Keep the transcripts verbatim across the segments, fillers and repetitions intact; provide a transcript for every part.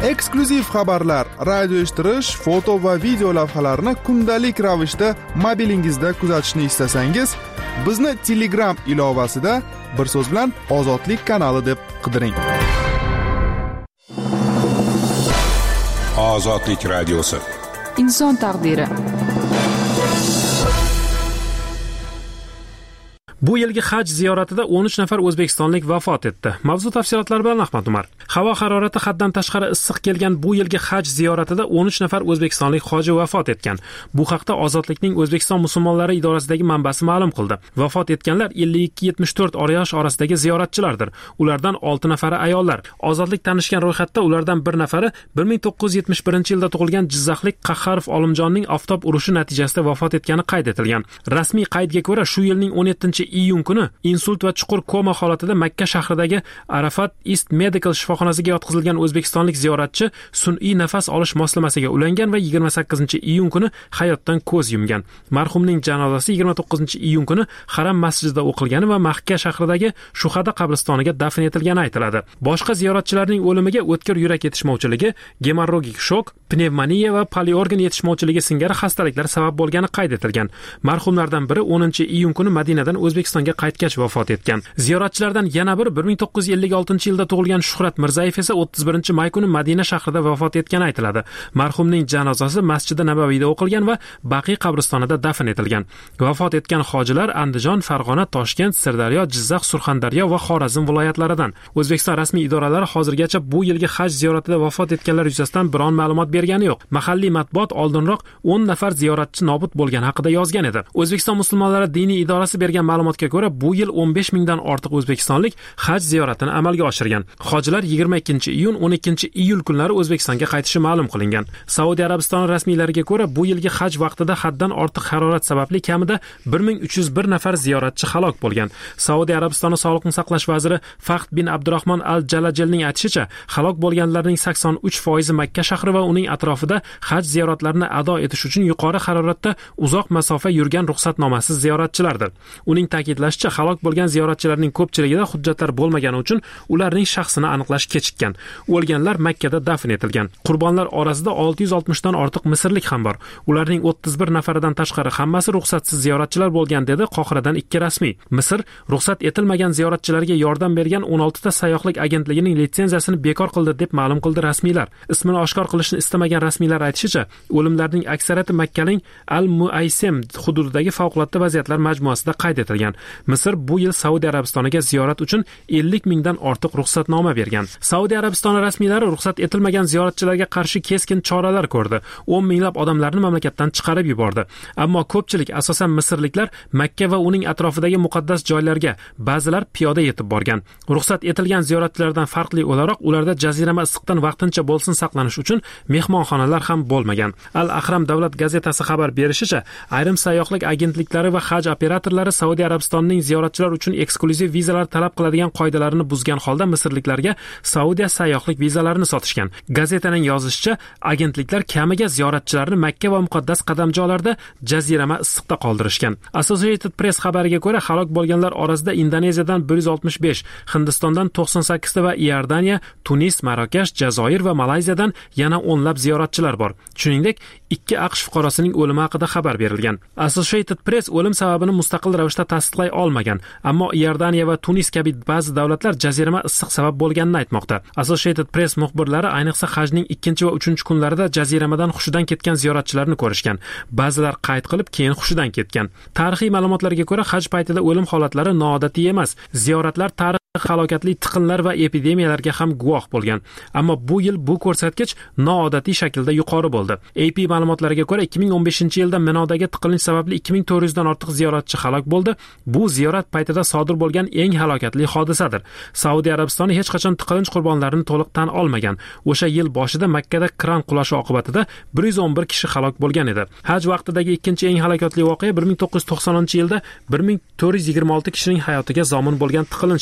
eksklyuziv xabarlar, radio eshittirish, foto va video lavhalarni kundalik ravishda mobilingizda kuzatishni istasangiz, bizni Telegram ilovasida bir so'z bilan Ozodlik kanali deb qidiring. Ozodlik radiosi. Inson taqdiri. Bu yilgi haj ziyoratida o'n uch nafar o'zbekistonlik vafot etdi. Mavzu tafsilotlari bilan Ahmad Umar. Havo harorati haddan tashqari issiq kelgan bu yilgi haj ziyoratida o'n uch nafar o'zbekistonlik hoji vafot etgan. Bu haqda Ozodlikning O'zbekiston musulmonlari idorasidagi manbasi ma'lum qildi. Vafot etganlar ellik ikki yetmish to'rt yosh orasidagi ziyoratchilardir. Ulardan olti nafari ayollar. Ozodlik tanishgan ro'yxatda ulardan bir nafari bir ming to'qqiz yuz yetmish birinchi yilda tug'ilgan Jizzaxlik Qahharov Olimjonning oftob urushi natijasida vafot etgani qayd etilgan. Rasmiy qaydga ko'ra shu yilning o'n yettinchi iyun kuni insult va chuqur koma holatida Makka shahridagi Arafat East Medical shifoxonasiga yotqizilgan o'zbekistonlik ziyoratchi sun'iy nafas olish moslamasiga ulangan va yigirma sakkizinchi iyun kuni hayotdan ko'z yumgan. Marhumning janozasi yigirma to'qqizinchi iyun kuni Haram masjidida o'qilgani va Makka shahridagi Shuhada qabristoniga dafn etilgani aytiladi. Boshqa ziyoratchilarning o'limiga o'tkir yurak yetishmovchiligi, gemorrogik shok, pnevmoniya va poliorgan yetishmovchiligi singari xastaliklar sabab bo'lgani qayd etilgan. Marhumlardan biri o'ninchi iyun kuni Madinadan O'zbekistonga qaytgach vafot etgan. Ziyoratchilardan yana biri bir ming to'qqiz yuz ellik oltinchi yilda tug'ilgan Shuhrat Mirzayev esa o'ttiz birinchi may kuni Madina shahrida vafot etgani aytiladi. Marhumning janozasi Masjidi Nabaviyda o'qilgan va Baqiy qabristonida dafn etilgan. Vafot etgan hojilar Andijon, Farg'ona, Toshkent, Sirdaryo, Jizzax, Surxondaryo va Xorazm viloyatlaridan. O'zbekiston rasmiy idoralari hozirgacha bu yilgi haj ziyoratida vafot etganlar yuzasidan biron ma'lumot bergani yo'q. Mahalliy matbuot oldinroq o'n nafar ziyoratchi nobud bo'lgani haqida yozgan edi. O'zbekiston musulmonlari diniy idorasi bergan ma'lumotga ko'ra, bu yil o'n besh mingdan ortiq o'zbekistonlik haj ziyoratini amalga oshirgan. Hojilar yigirma ikkinchi iyun, o'n ikkinchi iyul kunlari O'zbekistonga qaytishi ma'lum qilingan. Saudiya Arabistoni rasmiylariga ko'ra, bu yilgi haj vaqtida haddan ortiq harorat sababli kamida bir ming uch yuz bir nafar ziyoratchi halok bo'lgan. Saudiya Arabistoni sog'liqni saqlash vaziri Fahd bin Abdurahmon al-Jalajalning aytishicha, halok bo'lganlarning sakson uch foizi Makka shahri va uning atrofida haj ziyoratlarini ado etish uchun yuqori haroratda uzoq masofa yurgan ruxsatnomasiz ziyoratchilardir. Uning ta'kidlashicha, halok bo'lgan ziyoratchilarning ko'pchiligida hujjatlar bo'lmagani uchun ularning shaxsini aniqlash kechikkan. O'lganlar Makkada dafn etilgan. Qurbonlar orasida olti yuz oltmish dan ortiq misrlik ham bor. Ularning o'ttiz bir nafaridan tashqari hammasi ruxsatsiz ziyoratchilar bo'lgan, dedi Qohiradan ikki rasmiy. Misr ruxsat etilmagan ziyoratchilarga yordam bergan o'n olti ta sayyohlik agentligining litsenziyasini bekor qildi deb ma'lum qildi rasmiylar. Ismini oshkor qilishni istamagan rasmiylar aytishicha, o'limlarning aksariyati Makkaning Al-Muaysem hududidagi favqulodda vaziyatlar majmuasida qayd etilgan. Misr bu yil Saudiya Arabistoniga ziyorat uchun ellik mingdan ortiq ruxsatnoma bergan. Saudiya Arabistoni rasmiylari ruxsat etilmagan ziyoratchilarga qarshi keskin choralar ko'rdi. o'n minglab odamlarni mamlakatdan chiqarib yubordi. Ammo ko'pchilik, asosan misrliklar, Makka va uning atrofidagi muqaddas joylarga, ba'zilar piyoda yetib borgan. Ruxsat etilgan ziyoratchilardan farqli o'laroq ularda jazirama issiqdan vaqtincha bo'lsin saqlanish uchun mehmonxonalar ham bo'lmagan. Al-Ahram davlat gazetasi xabar berishicha, ayrim sayyohlik agentliklari va haj operatorlari Saudiya Arabistonining ziyoratchilar uchun eksklyuziv vizalar talab qiladigan qoidalarini buzgan holda misrliklarga Saudiya sayyohlik vizalarini sotishgan. Gazetaning yozishicha, agentliklar kamiga ziyoratchilarni Makka va muqaddas qadamjolarda jazirama issiqda qoldirishgan. Associated Press xabariga ko'ra, halok bo'lganlar orasida Indoneziyadan bir yuz oltmish besh, Hindistondan to'qson sakkiz ta va Iordaniya, Tunis, Marokash, Jazoir va Malayziyadan yana o'nlab ziyoratchilar bor. Shuningdek, ikki AQSh fuqarosining o'limi haqida xabar berilgan. Associated Press o'lim sababini mustaqil ravishda tasdiqlay olmagan, ammo Iordaniya va Tunis kabi ba'zi davlatlar jazirama issiq sabab bo'lganini aytmoqda. Associated Press muxbirlari ayniqsa hajning ikkinchi va uchinchi kunlarida jaziramadan hushidan ketgan ziyoratchilarni ko'rishgan. Ba'zilar qayd qilib, keyin hushidan ketgan. Tarixiy ma'lumotlarga ko'ra, haj paytida o'lim holatlari noodatiy emas. Ziyoratlar tarix halokatli tiqinlar va epidemiyalarga ham guvoh bo'lgan. Ammo bu yil bu ko'rsatkich noodatiy shaklda yuqori bo'ldi. A P ma'lumotlariga ko'ra, ikki ming o'n beshinchi yilda Minodagi tiqilinch sababli ikki ming to'rt yuz dan ortiq ziyoratchi halok bo'ldi. Bu ziyorat paytida sodir bo'lgan eng halokatli hodisadir. Saudiya Arabistoni hech qachon tiqilinch qurbonlarini to'liq tan olmagan. O'sha yil boshida Makkada kran qulashi oqibatida bir yuz o'n bir kishi halok bo'lgan edi. Haj vaqtidagi ikkinchi eng halokatli voqea bir ming to'qqiz yuz to'qsoninchi yilda bir ming to'rt yuz yigirma olti kishining hayotiga zomin bo'lgan tiqilinchdir.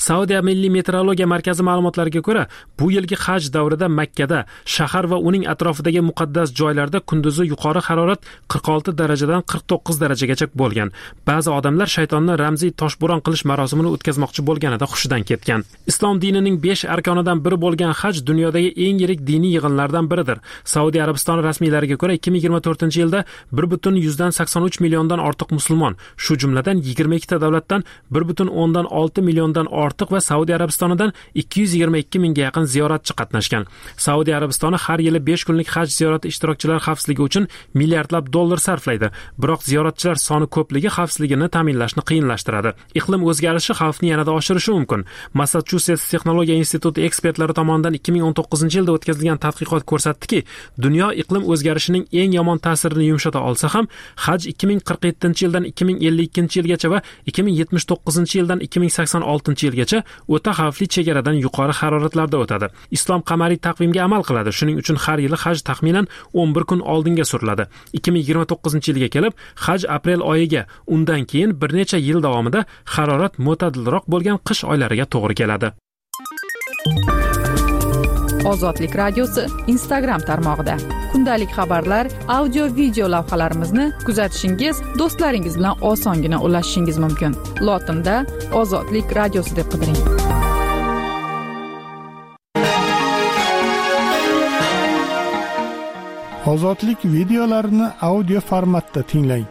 Saudiya Milliy meteorologiya markazi ma'lumotlariga ko'ra, bu yilgi haj davrida Makkada, shahar va uning atrofidagi muqaddas joylarda kunduzi yuqori harorat qirq olti darajadan qirq to'qqiz darajagacha bo'lgan. Ba'zi odamlar shaytonni ramziy toshbo'ron qilish marosimini o'tkazmoqchi bo'lganida hushidan ketgan. Islom dinining besh arkonidan biri bo'lgan haj dunyodagi eng yirik diniy yig'inlardan biridir. Saudiya Arabistoni rasmiylariga ko'ra ikki ming yigirma to'rtinchi yilda bir butun yuzdan sakson uch milliondan ortiq musulmon, shu jumladan yigirma ikkita davlatdan bir butun o'ndan olti milliondan ortiq va Saudiya Arabistonidan ikki yuz yigirma ikki mingga yaqin ziyoratchi qatnashgan. Saudiya Arabistoni har yili besh kunlik haj ziyorati ishtirokchilari xavfsizligi uchun milliardlab dollar sarflaydi. Biroq ziyoratchilar soni ko'pligi xavfsizligini ta'minlashni qiyinlashtiradi. Iqlim o'zgarishi xavfni yanada oshirishi mumkin. Massachusetts texnologiya instituti ekspertlari tomonidan ikki ming o'n to'qqizinchi yilda o'tkazilgan tadqiqot ko'rsatdiki, dunyo iqlim o'zgarishining eng yomon ta'sirini yumshata olsa ham, haj ikki ming qirq yettinchi yildan ikki ming ellik ikkinchi yilgacha va ikki ming yetmish to'qqizinchi yildan ikki ming sakson oltinchi yilgacha o'ta xavfli chegaradan yuqori haroratlarda o'tadi. Islom qamariy taqvimga amal qiladi. Shuning uchun har yili haj taxminan o'n bir kun oldinga suriladi. ikki ming yigirma to'qqizinchi yilga kelib, haj aprel oyiga, undan keyin bir necha yil davomida harorat mo'tadilroq bo'lgan qish oylariga to'g'ri keladi. Ozodlik radiosi Instagram tarmog'ida kundalik xabarlar, audio video lavhalarimizni kuzatishingiz, do'stlaringiz bilan osongina ulashishingiz mumkin. Lotinda Ozodlik radiosi deb qidiring. Ozodlik videolarini audio formatda tinglang.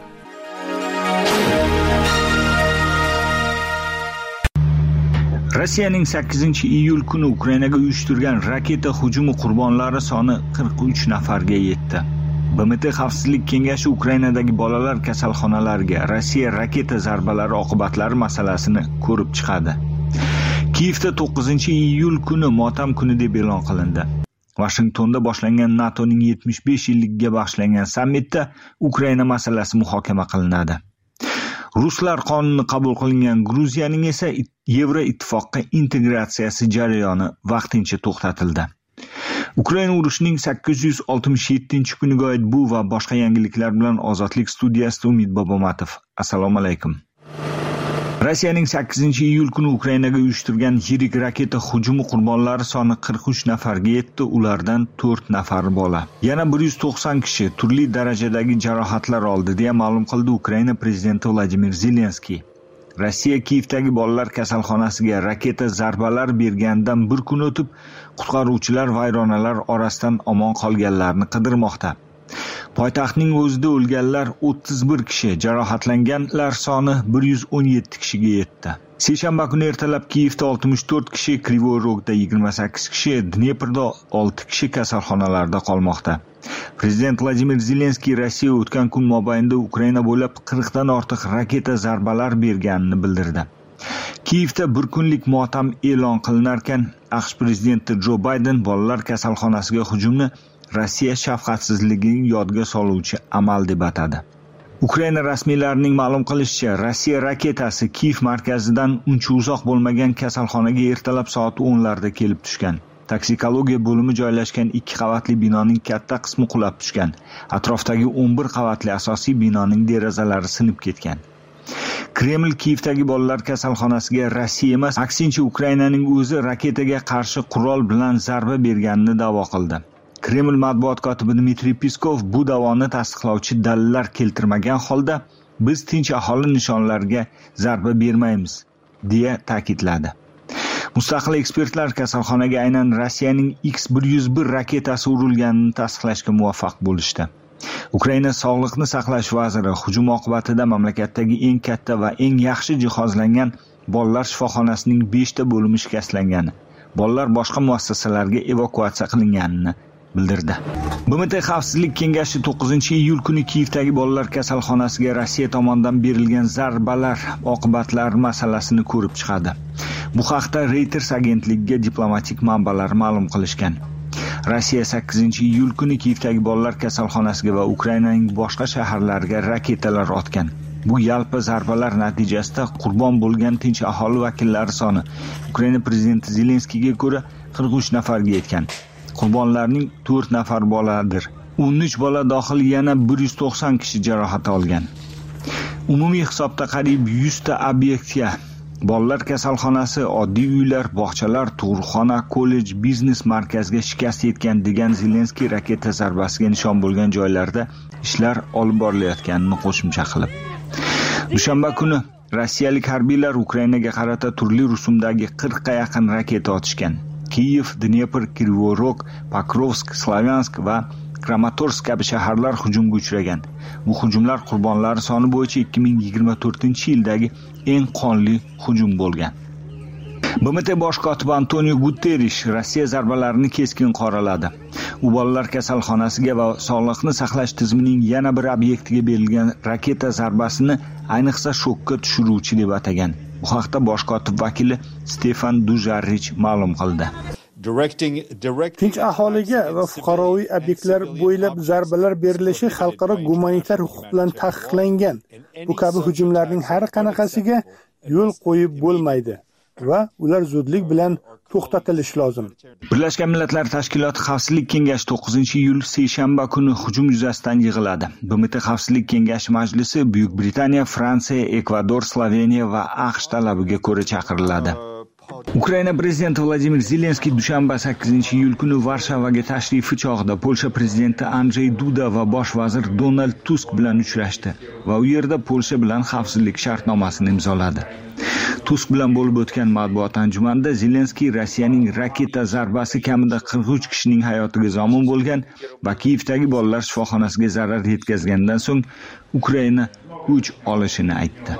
Rossiyaning sakkizinchi iyul kuni Ukrainaga uyushtirgan raketa hujumi qurbonlari soni qirq uch nafarga yetdi. B M T Xavfsizlik kengashi Ukrainadagi bolalar kasalxonalariga Rossiya raketa zarbalari oqibatlari masalasini ko'rib chiqadi. Kiyevda to'qqizinchi iyul kuni motam kuni deb e'lon qilindi. Washingtonda boshlangan NATOning yetmish besh yilligiga bag'ishlangan sammitda Ukraina masalasi muhokama qilinadi. Ruslar qonuni qabul qilingan Gruziyaning esa Yevroittifoqqa integratsiyasi jarayoni vaqtincha to'xtatildi. Ukraina urushining sakkiz yuz oltmish yettinchi kuniga oid bu va boshqa yangiliklar bilan Ozodlik studiyasida Umid Bobomatov. Assalomu alaykum. Rossiyaning sakkizinchi iyul kuni Ukrainaga uyushtirgan yirik raketa hujumi qurbonlari soni qirq uch nafarga yetdi, ulardan to'rt nafar bola. Yana bir yuz to'qson kishi turli darajadagi jarohatlar oldi deya ma'lum qildi Ukraina prezidenti Vladimir Zelenskiy. Rossiya Kiyevdagi bolalar kasalxonasiga raketa zarbalar berganidan bir kun o'tib, qutqaruvchilar vayronalar orasidan omon qolganlarni qidirmoqda. Poytaxtning o'zida o'lganlar o'ttiz bir kishi, jarohatlanganlar soni bir yuz o'n yetti kishiga yetdi. Seshanba kuni ertalab Kiyevda oltmish to'rt kishi, Krivoy Rogda yigirma sakkiz kishi, Dneprda olti kishi kasalxonalarda qolmoqda. Prezident Vladimir Zelenskiy Rossiya o'tgan kun mobaynida Ukraina bo'ylab qirqdan ortiq raketa zarbalar berganini bildirdi. Kiyevda bir kunlik motam e'lon qilinarkan, AQSh prezidenti Jo Bayden bolalar kasalxonasiga hujumni Rossiya shafqatsizligining yodga soluvchi amal deb atadi. Ukraina rasmiylarining ma'lum qilishicha, Rossiya raketasi Kiyev markazidan uncha uzoq bo'lmagan kasalxonaga ertalab soat o'nlarda kelib tushgan. Toksikologiya bo'limi joylashgan ikki qavatli binoning katta qismi qulab tushgan. Atrofdagi o'n bir qavatli asosiy binoning derazalari sinib ketgan. Kreml Kiyevdagi bolalar kasalxonasiga Rossiya emas, aksincha Ukrainaning o'zi raketaga qarshi qurol bilan zarba berganini da'vo qildi. Kreml matbuot kotibi Dmitriy Peskov bu da'voni tasdiqlovchi dalillar keltirmagan holda biz tinch aholi nishonlariga zarba bermaymiz deya ta'kidladi. Mustaqil ekspertlar kasalxonaga aynan Rossiyaning X bir yuz bir raketasi urilganini tasdiqlashga muvaffaq bo'lishdi. Ukraina sog'liqni saqlash vaziri hujum oqibatida mamlakatdagi eng katta va eng yaxshi jihozlangan bolalar shifoxonasining besh ta bo'limi shikastlangani, bolalar boshqa muassasalarga evakuatsiya qilinganini bildirdi. B M T Xavfsizlik kengashi to'qqizinchi iyul kuni Kiyevdagi bolalar kasalxonasiga Rossiya tomonidan berilgan zarbalar oqibatlari masalasini ko'rib chiqadi. Bu haqda Reuters agentligiga diplomatik manbalar ma'lum qilishgan. Rossiya sakkizinchi iyul kuni Kiyevdagi bolalar kasalxonasiga va Ukrainaning boshqa shaharlariga raketalar otgan. Bu yalpi zarbalar natijasida qurbon bo'lgan tinch aholi vakillari soni Ukraina prezidenti Zelenskiyga ko'ra qirq uch nafarga yetgan. Qurbonlarning to'rt nafar boladir. o'n uch bola dohil yana bir yuz to'qson kishi jarohat olgan. Umumiy hisobda qariyb yuz ta obyektga Bolalar kasalxonasi, oddiy uylar, bog'chalar, tug'ruqxona, kollej, biznes markaziga shikast yetgan degan Zelenskiy raketa zarbasiga nishon bo'lgan joylarda ishlar olib borilayotganini qo'shimcha qilib. Dushanba kuni rossiyalik harbiylar Ukrainaga qarata turli rusumdagi qirq ga yaqin raketa otishgan. Kiyev, Dnepr, Krivorog, Pokrovsk, Slavyansk va Kramatorsk kabi shaharlar hujumga uchragan. Bu hujumlar qurbonlari soni bo'yicha ikki ming yigirma to'rtinchi yildagi eng qonli hujum bo'lgan. B M T bosh kotibi Antonio Guterres Rossiya zarbalarini keskin qoraladi. U bolalar kasalxonasiga va sog'liqni saqlash tizimining yana bir obyektiga berilgan raketa zarbasini ayniqsa shokka tushiruvchi deb atagan. Bu haqda bosh kotib vakili Stefan Dujarrich ma'lum qildi. Tinch aholiga va fuqaroviy obyektlar bo'ylab zarbalar berilishi xalqaro gumanitar huquq bilan taqiqlangan. Bu kabi hujumlarning har qanaqasiga yo'l qo'yib bo'lmaydi va ular zudlik bilan to'xtatilishi lozim. Birlashgan Millatlar Tashkiloti Xavfsizlik Kengashi to'qqizinchi iyul seshanba kuni hujum yuzasidan yig'iladi. B M T Xavfsizlik Kengashi majlisi Buyuk Britaniya, Fransiya, Ekvador, Sloveniya va AQSh talabiga ko'ra chaqiriladi. Ukraina prezidenti Vladimir Zelenskiy dushanba sakkizinchi iyul kuni Varshavaga tashrifi chog'ida Polsha prezidenti Andrzej Duda va bosh vazir Donald Tusk bilan uchrashdi va u yerda Polsha bilan xavfsizlik shartnomasini imzoladi. Tusk bilan bo'lib o'tgan matbuot anjumanida Zelenskiy Rossiyaning raketa zarbasi kamida qirq uch kishining hayotiga zomin bo'lgan va Kiyevdagi bolalar shifoxonasiga zarar yetkazgandan so'ng Ukraina o'ch olishini aytdi.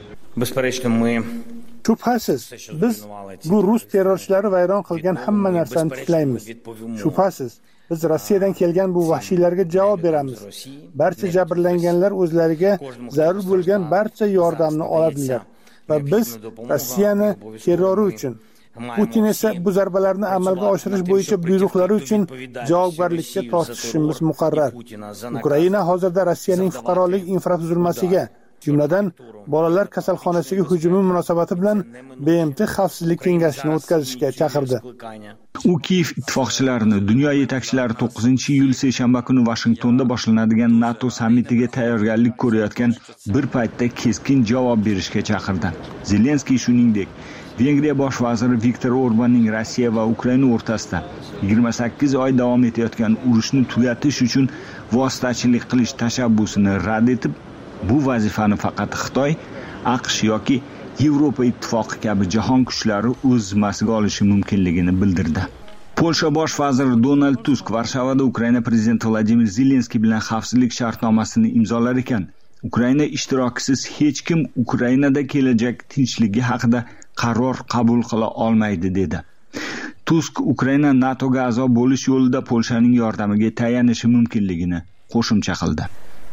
Shubhasiz, biz bu rus terrorchilari vayron qilgan hamma narsani tiklaymiz. Shubhasiz, biz Rossiyadan kelgan bu vahshiylarga javob beramiz. Barcha jabrlanganlar o'zlariga zarur bo'lgan barcha yordamni oladilar va biz Rossiyani terrori uchun, Putin esa bu zarbalarni amalga oshirish bo'yicha buyruqlari uchun javobgarlikka tortishimiz muqarrar. Ukraina hozirda Rossiyaning fuqarolik infratuzilmasiga, jumladan bolalar kasalxonasiga hujumi munosabati bilan B M T Xavfsizlik kengashini o'tkazishga chaqirdi. U Kiyev ittifoqchilarini dunyo yetakchilari to'qqizinchi iyul seshanba kuni Washingtonda boshlanadigan NATO sammitiga tayyorgarlik ko'rayotgan bir paytda keskin javob berishga chaqirdi. Zelenskiy shuningdek Vengriya bosh vaziri Viktor Orbanning Rossiya va Ukraina o'rtasida yigirma sakkiz oy davom etayotgan urushni tugatish uchun vositachilik qilish tashabbusini rad etib, bu vazifani faqat Xitoy, AQSh yoki Yevropa ittifoqi kabi jahon kuchlari o'z zimmasiga olishi mumkinligini bildirdi. Polsha bosh vaziri Donald Tusk Varshavada Ukraina prezidenti Vladimir Zelenskiy bilan xavfsizlik shartnomasini imzolar ekan, Ukraina ishtirokisiz hech kim Ukrainada kelajak tinchligi haqida qaror qabul qila olmaydi dedi. Tusk Ukraina NATOga a'zo bo'lish yo'lida Polshaning yordamiga tayanishi mumkinligini qo'shimcha qildi.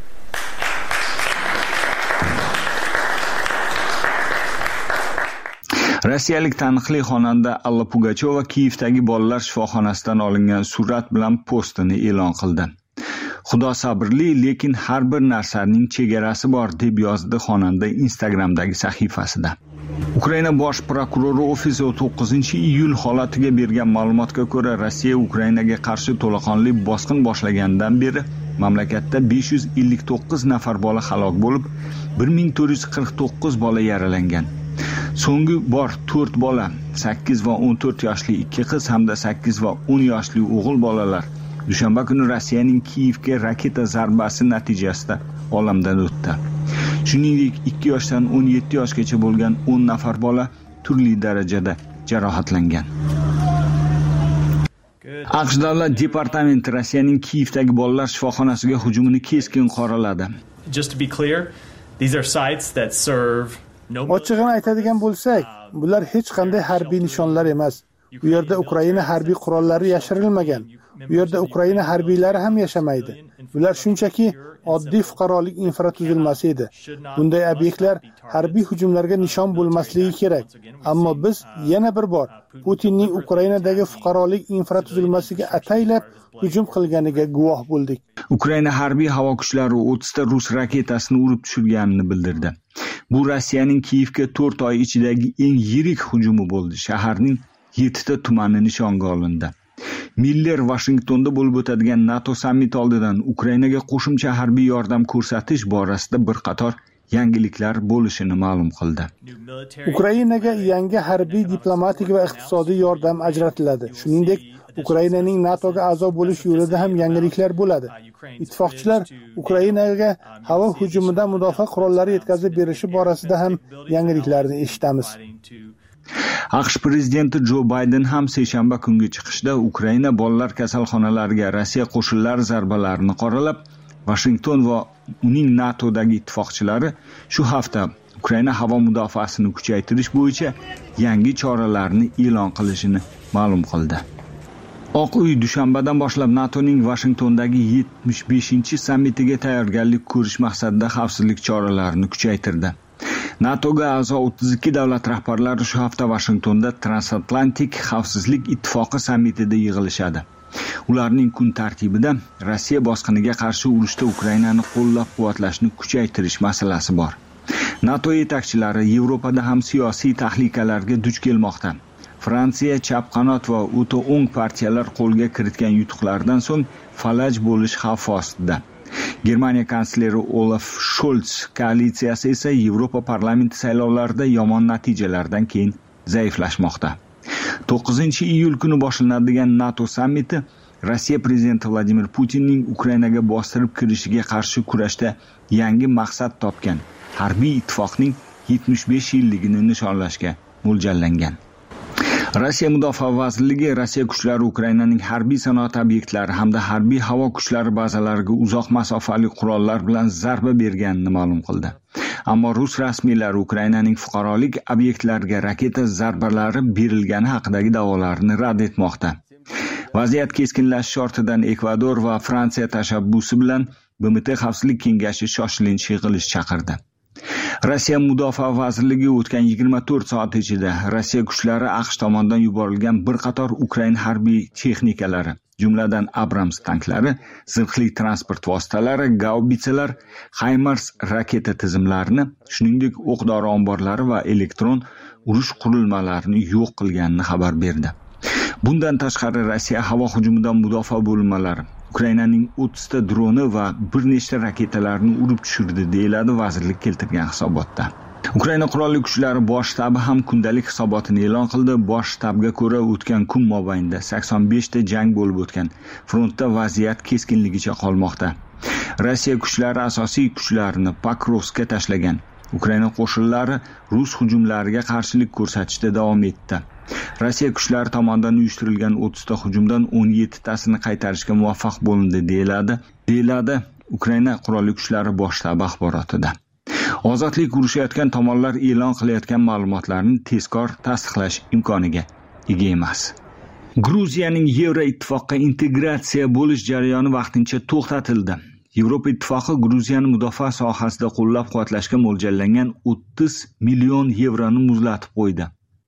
Rossiyalik taniqli xonanda Alla Pugacheva Kiyevdagi bolalar shifoxonasidan olingan surat bilan postini e'lon qildi. Xudo sabrli, lekin har bir narsaning chegarasi bor deb yozdi xonanda Instagramdagi sahifasida. Ukraina bosh prokurori ofisi to'qqizinchi iyul holatiga bergan ma'lumotga ko'ra, Rossiya Ukrainaga qarshi to'laqonli bosqin boshlagandan beri mamlakatda besh yuz ellik to'qqiz nafar bola halok bo'lib, bir ming to'rt yuz qirq to'qqiz bola yaralangan. So'nggi bor to'rt bola, sakkiz va o'n to'rt yoshli ikki qiz hamda sakkiz va o'n yoshli o'g'il bolalar dushanba kuni Rossiyaning Kiyevga raketa zarbasi natijasida olamdan o'tdi. Shuningdek, ikki yoshdan o'n yetti yoshgacha bo'lgan o'n nafar bola turli darajada jarohatlangan. AQSh davlat departamenti Rossiyaning Kiyevdagi bolalar shifoxonasiga hujumini keskin qoraladi. Just to be clear, these are sites that serve Ochig'ini aytadigan bo'lsak, bular hech qanday harbiy nishonlar emas. Bu yerda Ukraina harbiy qurollari yashirilmagan. Bu yerda Ukraina harbiylari ham yashamaydi. Bular shunchaki oddiy fuqarolik infratuzilmasi edi. Bunday obyektlar harbiy hujumlarga nishon bo'lmasligi kerak. Ammo biz yana bir bor Putinning Ukrainadagi fuqarolik infratuzilmasiga ataylab hujum qilganiga guvoh bo'ldik. Ukraina harbiy havo kuchlari o'ttiz ta rus raketasini urib tushirganini bildirdi. Bu Rossiyaning Kiyevga to'rt oy ichidagi eng yirik hujumi bo'ldi. Shaharning yetti ta tumani nishonga olindi. Miller Washingtonda bo'lib o'tadigan NATO sammiti oldidan Ukrainaga qo'shimcha harbiy yordam ko'rsatish borasida bir qator yangiliklar bo'lishini ma'lum qildi. Ukrainaga yangi harbiy, diplomatik va iqtisodiy yordam ajratiladi. Shuningdek, Ukrainaning NATOga a'zo bo'lish yo'lida ham yangiliklar bo'ladi. Ittifoqchilar Ukrainaga havo hujumidan mudofaa qurollari yetkazib berishi borasida ham yangiliklarni eshitamiz. AQSh prezidenti Jo Bayden ham seshanba kungi chiqishda Ukraina bolalar kasalxonalariga Rossiya qo'shinlari zarbalarini qoralab, Washington va uning NATOdagi ittifoqchilari shu hafta Ukraina havo mudofaasini kuchaytirish bo'yicha yangi choralarni e'lon qilishini ma'lum qildi. Oq uy dushanbadan boshlab NATOning Washingtondagi yetmish beshinchi sammitiga tayyorgarlik ko'rish maqsadida xavfsizlik choralarini kuchaytirdi. NATOga a'zo o'ttiz ikki davlat rahbarlari shu hafta Washingtonda Transatlantik xavfsizlik ittifoqi sammitida yig'ilishadi. Ularning kun tartibida Rossiya bosqiniga qarshi urushda Ukrainani qo'llab-quvvatlashni kuchaytirish masalasi bor. NATO yetakchilari Yevropada ham siyosiy tahlikalarga duch kelmoqda. Fransiya chap qanot va o'ta o'ng partiyalar qo'lga kiritgan yutuqlardan so'ng falaj bo'lish xavfi ostida. Germaniya kansleri Olaf Scholz koalitsiyasi esa Yevropa parlamenti saylovlarida yomon natijalardan keyin zaiflashmoqda. to'qqizinchi iyul kuni boshlanadigan NATO sammiti Rossiya prezidenti Vladimir Putinning Ukrainaga bostirib kirishiga qarshi kurashda yangi maqsad topgan harbiy ittifoqning yetmish besh yilligini nishonlashga mo'ljallangan. Rossiya Mudofaa vazirligi Rossiya kuchlari Ukrainaning harbiy sanoat obyektlari hamda harbiy havo kuchlari bazalariga uzoq masofali qurollar bilan zarba berganini ma'lum qildi. Ammo rus rasmiylari Ukrainaning fuqarolik obyektlariga raketa zarbalari berilgani haqidagi da'volarni rad etmoqda. Vaziyat keskinlashish ortidan Ekvador va Fransiya tashabbusi bilan B M T Xavfsizlik kengashi shoshilinch yig'ilish chaqirdi. Rossiya Mudofaa vazirligi o'tgan yigirma to'rt soat ichida Rossiya kuchlari AQSh tomonidan yuborilgan bir qator Ukrain harbiy texnikalari, jumladan Abrams tanklari, zirhli transport vositalari, gaubitsalar, HIMARS raketa tizimlarini, shuningdek o'q-dori omborlari va elektron urush qurilmalarini yo'q qilganini xabar berdi. Bundan tashqari Rossiya havo hujumidan mudofaa bo'linmalari Ukrainaning o'ttiz ta droni va bir nechta raketalarni urib tushirdi, deyiladi vazirlik keltirgan hisobotda. Ukraina qurolli kuchlari bosh shtabi ham kundalik hisobotini e'lon qildi. Bosh shtabga ko'ra o'tgan kun mobaynida sakson besh ta jang bo'lib o'tgan. Frontda vaziyat keskinligicha qolmoqda. Rossiya kuchlari asosiy kuchlarini Pokrovskka tashlagan. Ukraina qo'shinlari rus hujumlariga qarshilik ko'rsatishda davom etdi. Rossiya kuchlari tomonidan uyushtirilgan o'ttiz ta hujumdan o'n yetti tasini qaytarishga muvaffaq bo'lindi, deyiladi. Deyiladi Ukraina qurolli kuchlari bosh shtabi axborotida. Ozodlik urushayotgan tomonlar e'lon qilayotgan ma'lumotlarni tezkor tasdiqlash imkoniga ega emas. Gruziyaning Yevroittifoqqa integratsiya bo'lish jarayoni vaqtincha to'xtatildi. Yevropa ittifoqi Gruziyani mudofaa sohasida qo'llab-quvvatlashga mo'ljallangan o'ttiz million yevroni muzlatib qo'ydi.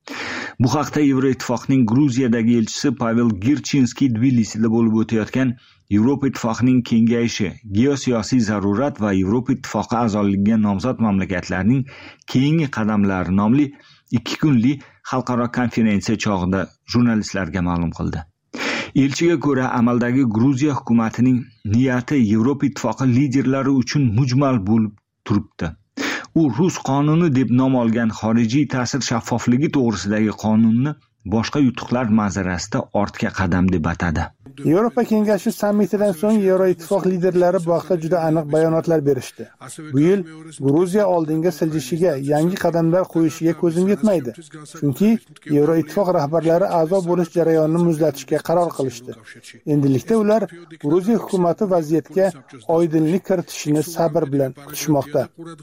Bu haqda Yevroittifoqning Gruziyadagi elchisi Pavel Girchinskiy Tbilisida bo'lib o'tayotgan Yevropa ittifoqining kengayishi, geosiyosiy zarurat va Yevropa ittifoqi a'zoligiga nomzod mamlakatlarning keyingi qadamlari nomli ikki kunlik xalqaro konferensiya chog'ida jurnalistlarga ma'lum qildi. Elchiga ko'ra, amaldagi Gruziya hukumatining niyati Yevropa ittifoqi liderlari uchun mujmal bo'lib turibdi. U rus qonuni deb nom olgan xorijiy ta'sir shaffofligi to'g'risidagi qonunni boshqa yutuqlar manzarasida ortga qadam deb atadi. Yevropa kengashi sammitidan so'ng Yevroittifoq liderlari bu haqda juda aniq bayonotlar berishdi. Bu yil Gruziya oldinga siljishiga, yangi qadamlar qo'yishiga ko'zim yetmaydi. Chunki Yevroittifoq rahbarlari a'zo bo'lish jarayonini muzlatishga qaror qilishdi. Endilikda ular Gruziya hukumati vaziyatga oydinlik kiritishini sabr bilan kutishmoqda.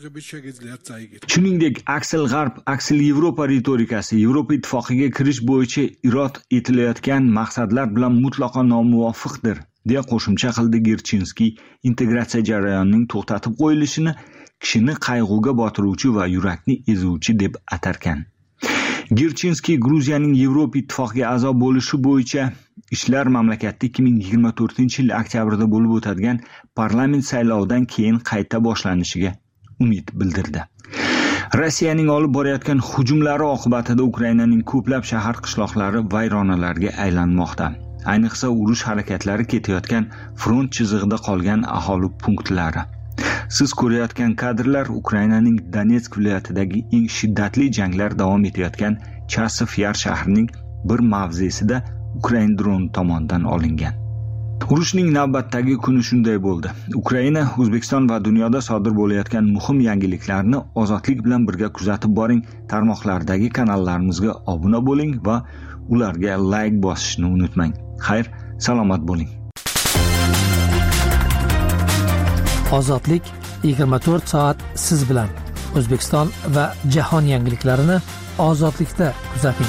Shuningdek, aksil g'arb, aksil Yevropa ritorikasi Yevropa ittifoqiga kirish bo'yicha irod etilayotgan maqsadlar bilan mutlaqo nomuvofiqdir, deya qo'shimcha qildi Girchinskiy. Integratsiya jarayonining to'xtatib qo'yilishini kishini qayg'uga botiruvchi va yurakni ezuvchi deb atarkan. Girchinskiy Gruziyaning Yevropa ittifoqiga a'zo bo'lishi bo'yicha ishlar mamlakatda ikki ming yigirma to'rtinchi yil oktyabrda bo'lib o'tadigan parlament saylovidan keyin qayta boshlanishiga umid bildirdi. Rossiyaning olib borayotgan hujumlari oqibatida Ukrainaning ko'plab shahar qishloqlari vayronalarga aylanmoqda. Ayniqsa urush harakatlari ketayotgan front chizig'ida qolgan aholi punktlari. Siz ko'rayotgan kadrlar Ukrainaning Donetsk viloyatidagi eng shiddatli janglar davom etayotgan Chasiv Yar shahrining bir mavzesida Ukraina droni tomonidan olingan. Urushning navbatdagi kuni shunday bo'ldi. Ukraina, O'zbekiston va dunyoda sodir bo'layotgan muhim yangiliklarni ozodlik bilan birga kuzatib boring. Tarmoqlardagi kanallarimizga obuna bo'ling va ularga like bosishni unutmang. Xayr, salomat bo'ling. Ozodlik yigirma to'rt soat siz bilan. O'zbekiston va jahon yangiliklarini ozodlikda kuzating.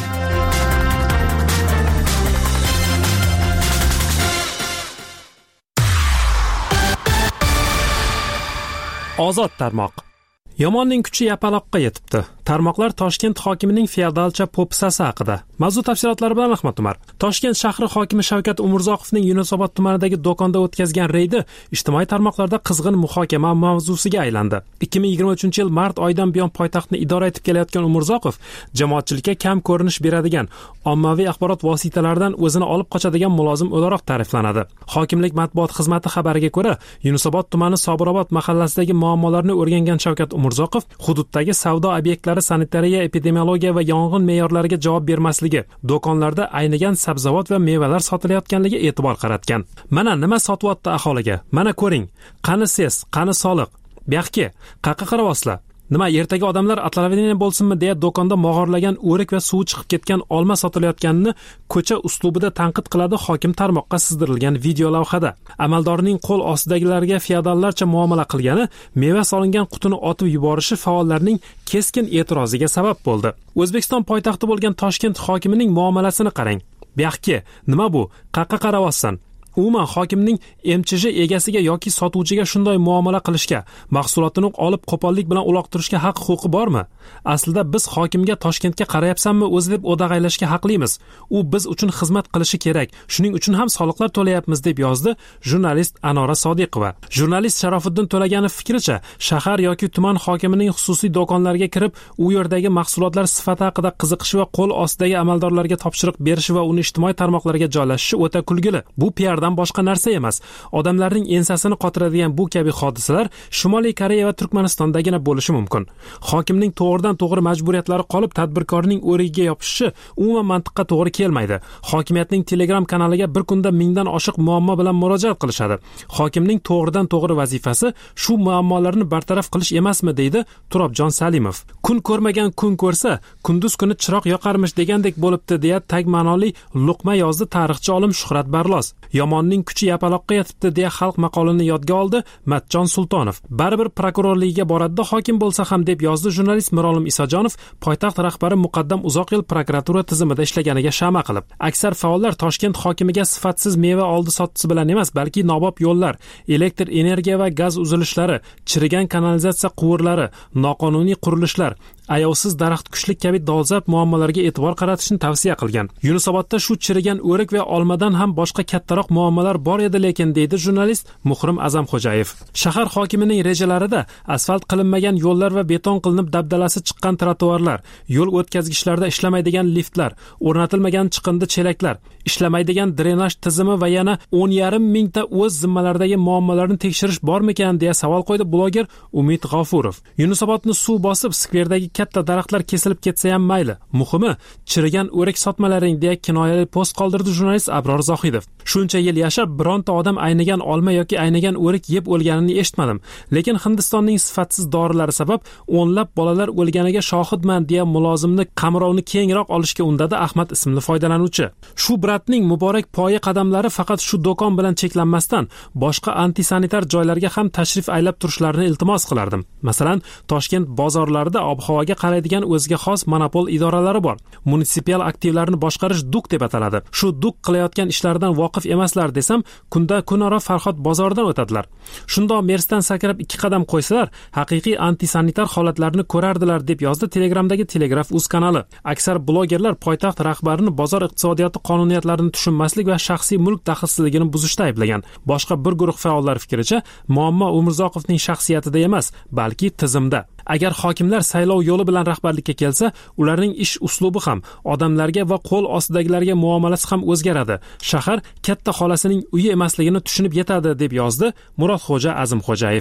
Ozod tarmoq. Yomonning kuchi yapaloqqa yetibdi. Tarmoqlar Toshkent hokimining feodalcha po'pisasi haqida. Mavzu tafsilotlari bilan Ahmad Umar. Toshkent shahri hokimi Shavkat Umurzoqovning Yunusobod tumanidagi do'konda o'tkazgan reydi ijtimoiy tarmoqlarda qizg'in muhokama mavzusiga aylandi. ikki ming yigirma uchinchi yil mart oyidan buyon poytaxtni idora etib kelayotgan Umurzoqov jamoatchilikka kam ko'rinish beradigan, ommaviy axborot vositalaridan o'zini olib qochadigan mulozim o'laroq ta'riflanadi. Hokimlik matbuot xizmati xabariga ko'ra, Yunusobod tumani Sobirobod mahallasidagi muammolarni o'rgangan Shavkat Umurzoqov hududdagi savdo obyektlari sanitariya, epidemiologiya va yong'in me'yorlariga javob bermasligi, do'konlarda aynigan sabzavot va mevalar sotilayotganligiga e'tibor qaratgan. Mana nima sotyapti aholiga? Mana ko'ring. Qani ses, qani soliq? Buyoqqa qaqa qaravoslar. Nima ertaga odamlar atlavedeniya bo'lsinmi deya do'konda mog'orlagan o'rik va suvi chiqib ketgan olma sotilayotganini ko'cha uslubida tanqid qiladi hokim tarmoqqa sizdirilgan video lavhada. Amaldorning qo'l ostidagilarga feodallarcha muomala qilgani, meva solingan qutini otib yuborishi faollarning keskin e'tiroziga sabab bo'ldi. O'zbekiston poytaxti bo'lgan Toshkent hokimining muomalasini qarang. Buyoqqa nima bu? Qaqa qaravotsan. Umuman hokimning M C J egasiga yoki sotuvchiga shunday muomala qilishga, mahsulotini olib qo'pollik bilan uloqtirishga haq huquqi bormi? Aslida biz hokimga Toshkentga qarayapsanmi o'zi deb o'dag'aylashga haqlimiz. U biz uchun xizmat qilishi kerak. Shuning uchun ham soliqlar to'layapmiz deb yozdi jurnalist Anora Sodiqova. Jurnalist Sharofiddin To'laganov fikricha, shahar yoki tuman hokimining xususiy do'konlarga kirib, u yerdagi mahsulotlar sifati haqida qiziqish va qo'l ostidagi amaldorlarga topshiriq berishi va uni ijtimoiy tarmoqlarga joylashishi o'ta kulgili. Bu P R boshqa narsa emas. Odamlarning ensasini qotiradigan bu kabi hodisalar Shimoliy Koreya va Turkmanistondagina bo'lishi mumkin. Hokimning to'g'ridan to'g'ri majburiyatlari qolib, tadbirkorning o'rigiga yopishishi umuman mantiqqa to'g'ri kelmaydi. Hokimiyatning Telegram kanaliga bir kunda mingdan oshiq muammo bilan murojaat qilishadi. Hokimning to'g'ridan to'g'ri vazifasi shu muammolarni bartaraf qilish emasmi, deydi Turobjon Salimov. Kun ko'rmagan kun ko'rsa, kunduz kuni chiroq yoqarmish degandek bo'libdi deya tag ma'noli luqma yozdi tarixchi olim Shuhrat Barlos. Yomonning kuchi yapaloqqa yetibdi deya xalq maqolini yodga oldi Matjon Sultonov. Baribir prokurorligiga boradi hokim bo'lsa ham deb yozdi jurnalist Mirolim Isajonov, poytaxt rahbari muqaddam uzoq yil prokuratura tizimida ishlaganiga shama qilib. Aksar faollar Toshkent hokimiga sifatsiz meva oldi sottisi bilan emas, balki nobob yo'llar, elektr energiya va gaz uzilishlari, chirigan kanalizatsiya quvurlari, noqonuniy qurilishlar, ayovsiz daraxt kuchlik kabi dolzarb muammolarga e'tibor qaratishni tavsiya qilgan. Yunusobodda shu chirigan o'rik va olmadan ham boshqa kattaroq muammolar bor edi, lekin deydi jurnalist Muhrim Azamxo'jayev. Shahar hokimining rejalarida asfalt qilinmagan yo'llar va beton qilinib dabdalasi chiqqan trotuarlar, yo'l o'tkazgichlarda ishlamaydigan liftlar, o'rnatilmagan chiqindi chelaklar, ishlamaydigan drenaj tizimi va yana o'n yarim mingta o'z zimmalaridagi muammolarni tekshirish bormikan deya savol qo'ydi bloger Umid G'ofurov. Yunusobodni suv bosib, skverdagi katta daraxtlar kesilib ketsa ham mayli. Muhimi, chirigan o'rik sotmalaring deya kinoyali post qoldirdi jurnalist Abror Zohidov. Shuncha yil yashab, bironta odam aynigan olma yoki aynigan o'rik yeb o'lganini eshitmadim. Lekin Hindistonning sifatsiz dorilari sabab o'nlab bolalar o'lganiga shohidman deya mulozimni qamrovni kengroq olishga undadi Ahmad ismli foydalanuvchi. Shu bratning muborak poyi qadamlari faqat shu do'kon bilan cheklanmasdan, boshqa antisanitar joylarga ham tashrif aylab turishlarini iltimos qilardim. Masalan, Toshkent bozorlarida ob-havoga qaraydigan o'ziga xos monopol idoralari bor. Munitsipal aktivlarni boshqarish D U Q deb ataladi. Shu D U Q qilayotgan ishlardan voqif emaslar desam, kunda kunaro Farhod bozoridan o'tadilar. Shundoq Mersdan sakrab ikki qadam qo'ysalar, haqiqiy antisanitar holatlarni ko'rardilar deb yozdi Telegramdagi Telegraf uz kanali. Aksar blogerlar poytaxt rahbarini bozor iqtisodiyoti qonuniyatlarini tushunmaslik va shaxsiy mulk daxlsizligini buzishda ayblagan. Boshqa bir guruh faollar fikricha, muammo Umurzoqovning shaxsiyatida emas, balki tizimda. Agar hokimlar saylov yo'li bilan rahbarlikka kelsa, ularning ish uslubi ham, odamlarga va qo'l ostidagilarga muomalasi ham o'zgaradi. Shahar katta xolasining uyi emasligini tushunib yetadi deb yozdi Murodxo'ja Azimxo'jayev.